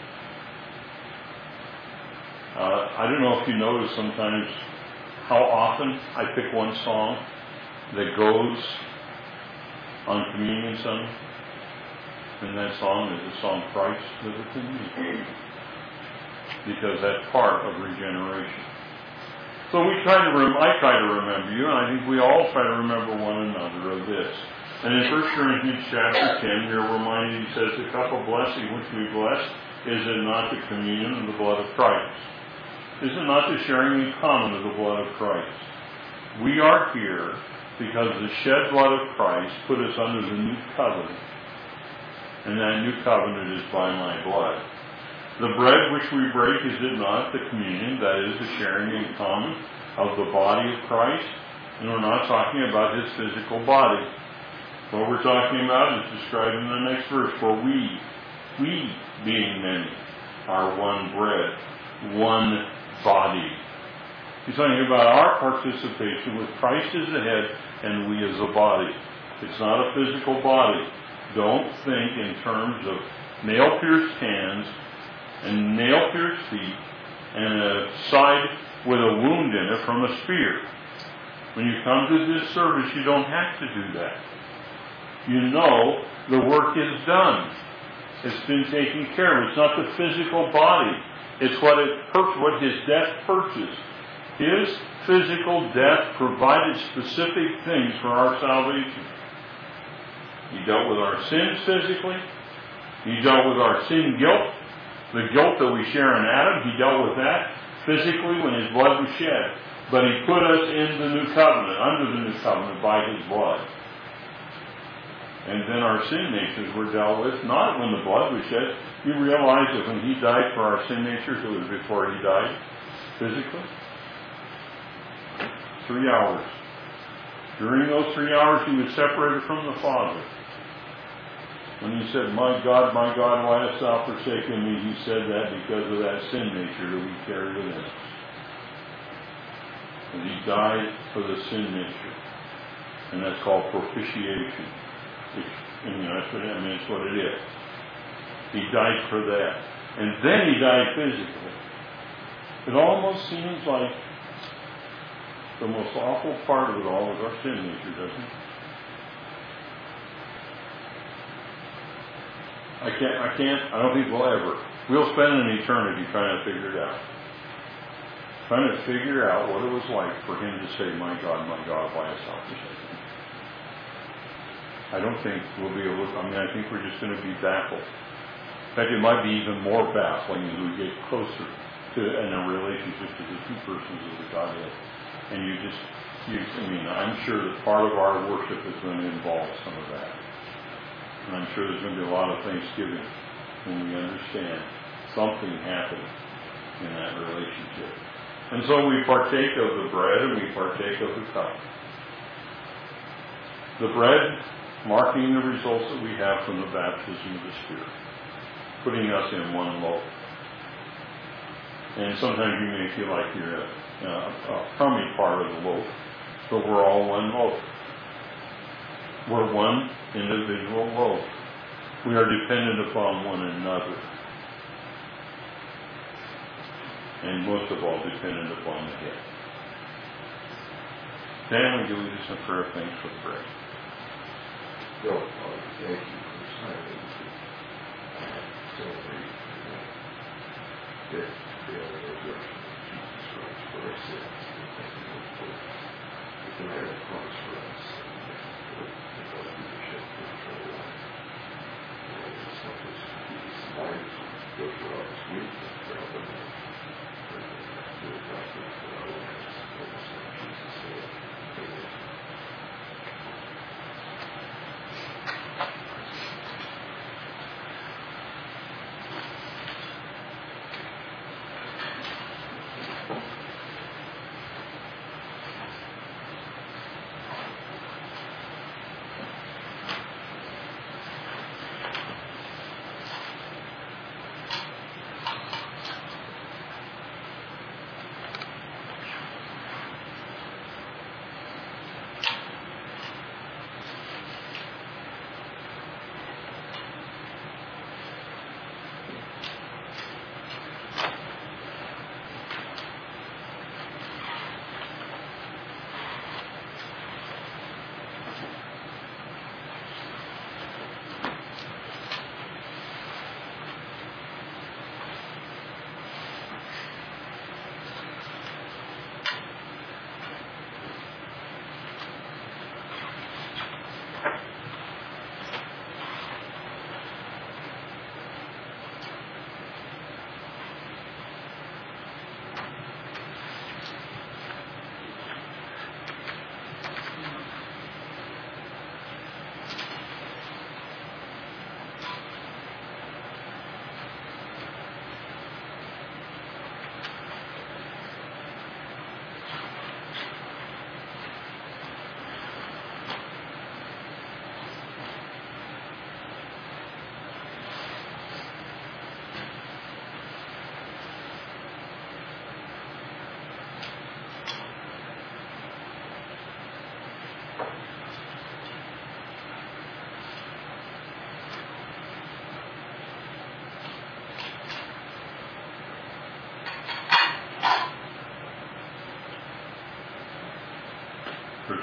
I don't know if you notice sometimes how often I pick one song that goes on Communion Sunday, and that song is the song Christ liveth in me, because that's part of regeneration. So I try to remember you, and I think we all try to remember one another of this. And in 1 Corinthians chapter 10, we are reminded, he says, the cup of blessing which we bless, is it not the communion of the blood of Christ? Is it not the sharing in common of the blood of Christ? We are here because the shed blood of Christ put us under the new covenant. And that new covenant is by my blood. The bread which we break, is it not the communion, that is the sharing in common of the body of Christ? And we're not talking about his physical body. What we're talking about is described in the next verse. For we being many, are one bread, one body. He's talking about our participation with Christ as the head and we as a body. It's not a physical body. Don't think in terms of nail-pierced hands and nail-pierced feet and a side with a wound in it from a spear. When you come to this service, you don't have to do that. You know the work is done. It's been taken care of. It's not the physical body. It's what his death purchased. His physical death provided specific things for our salvation. He dealt with our sins physically. He dealt with our sin guilt. The guilt that we share in Adam, he dealt with that physically when his blood was shed. But he put us in the new covenant, under the new covenant by his blood. And then our sin natures were dealt with, not when the blood was shed. You realize that when he died for our sin natures, it was before he died physically? 3 hours. During those 3 hours, he was separated from the Father. When he said, my God, why hast thou forsaken me? He said that because of that sin nature that we carry within us. And he died for the sin nature. And that's called propitiation. It's what it is. He died for that. And then he died physically. It almost seems like the most awful part of it all is our sin nature, doesn't it? I don't think we'll spend an eternity trying to figure it out. Trying to figure out what it was like for him to say, my God, why hast thou forsaken me? I don't think we'll be able to, I think we're just going to be baffled. In fact, it might be even more baffling as we get closer to in a relationship to the two persons of the Godhead. And I'm sure that part of our worship is going to involve some of that. And I'm sure there's going to be a lot of thanksgiving when we understand something happened in that relationship. And so we partake of the bread and we partake of the cup. The bread marking the results that we have from the baptism of the Spirit, putting us in one loaf. And sometimes you may feel like you're a crummy part of the loaf, but we're all one loaf. We're one individual loaf. We are dependent upon one another. And most of all, dependent upon the head. Dan, would you lead us in prayer of thanks for the bread? Father, thank you for this time that we could celebrate the death, burial, and resurrection of Jesus Christ for our sins. And thank you, Lord, for the command of promise for us. And for the leadership for eternal life. And just help us to keep this in mind as we go throughout this week and throughout the night. And do it properly for our lives. In Jesus' name. Amen.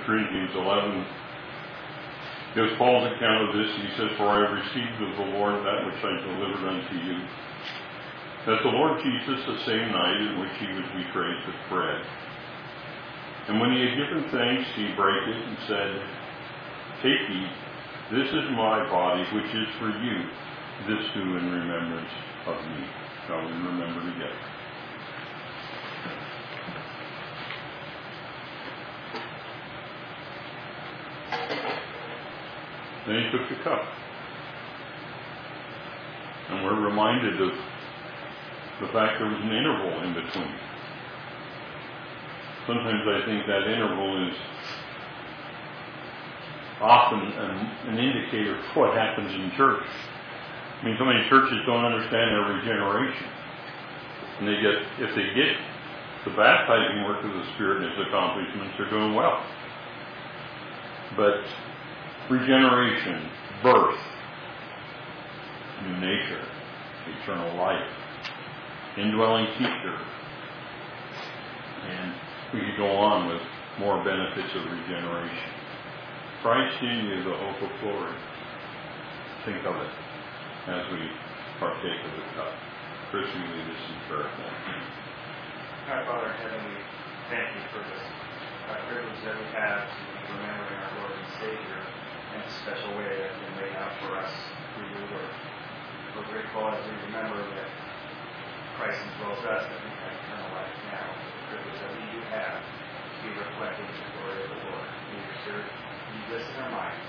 Corinthians 11 gives Paul's account of this. He says, "For I have received of the Lord that which I delivered unto you, that the Lord Jesus, the same night in which he was betrayed, took bread. And when he had given thanks, he brake it and said, Take, eat, this is my body, which is for you. This do in remembrance of me." Shall we remember together? Then he took the cup. And we're reminded of the fact there was an interval in between. Sometimes I think that interval is often an indicator of what happens in church. I mean, so many churches don't understand their regeneration. And if they get the baptizing work of the Spirit and its accomplishments, they're doing well. But regeneration, birth, new nature, eternal life, indwelling teacher, and we could go on with more benefits of regeneration. Christ in you, the hope of glory. Think of it as we partake of the cup. Chris, we lead us in prayer. Our Father in heaven, we thank you for this privilege that we have to remember our Lord and Savior in a special way that has been laid out for us through your word. We're grateful as we remember that Christ indwells us, that we have eternal life now, the privilege that we do have to be reflecting the glory of the Lord. We serve you this in our minds.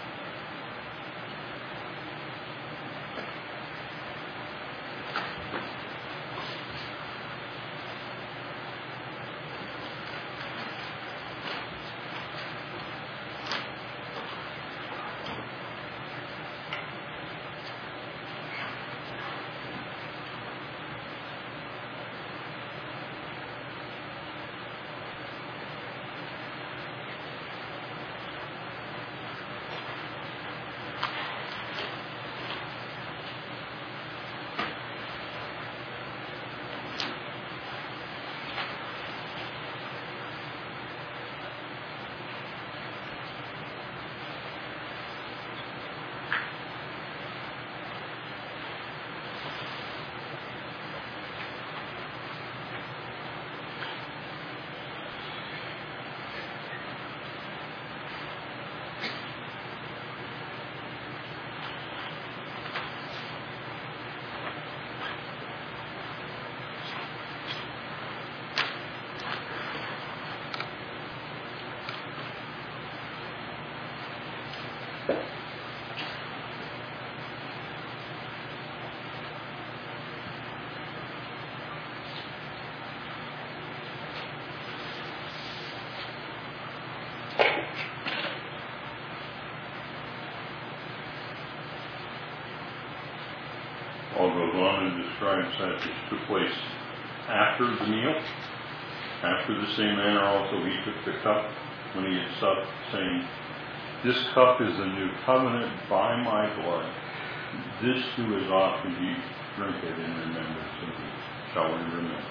Paul goes on and describes that which took place after the meal. After the same manner also he took the cup when he had supped, saying, "This cup is the new covenant by my blood. This do as often ye drink it in remembrance of me." Shall we remember?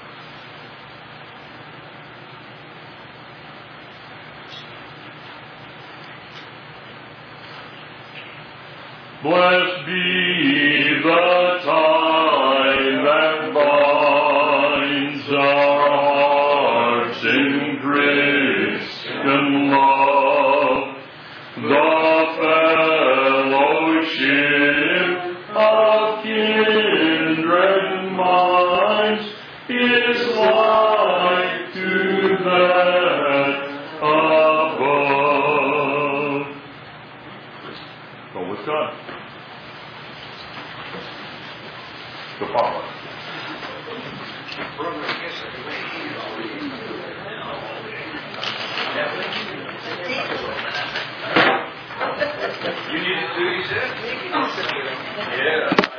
Blessed be the tie that binds our hearts in Christian love, the fellowship of kindred minds is like to that above. Go with God. The Father. You need to do, you said? Yeah.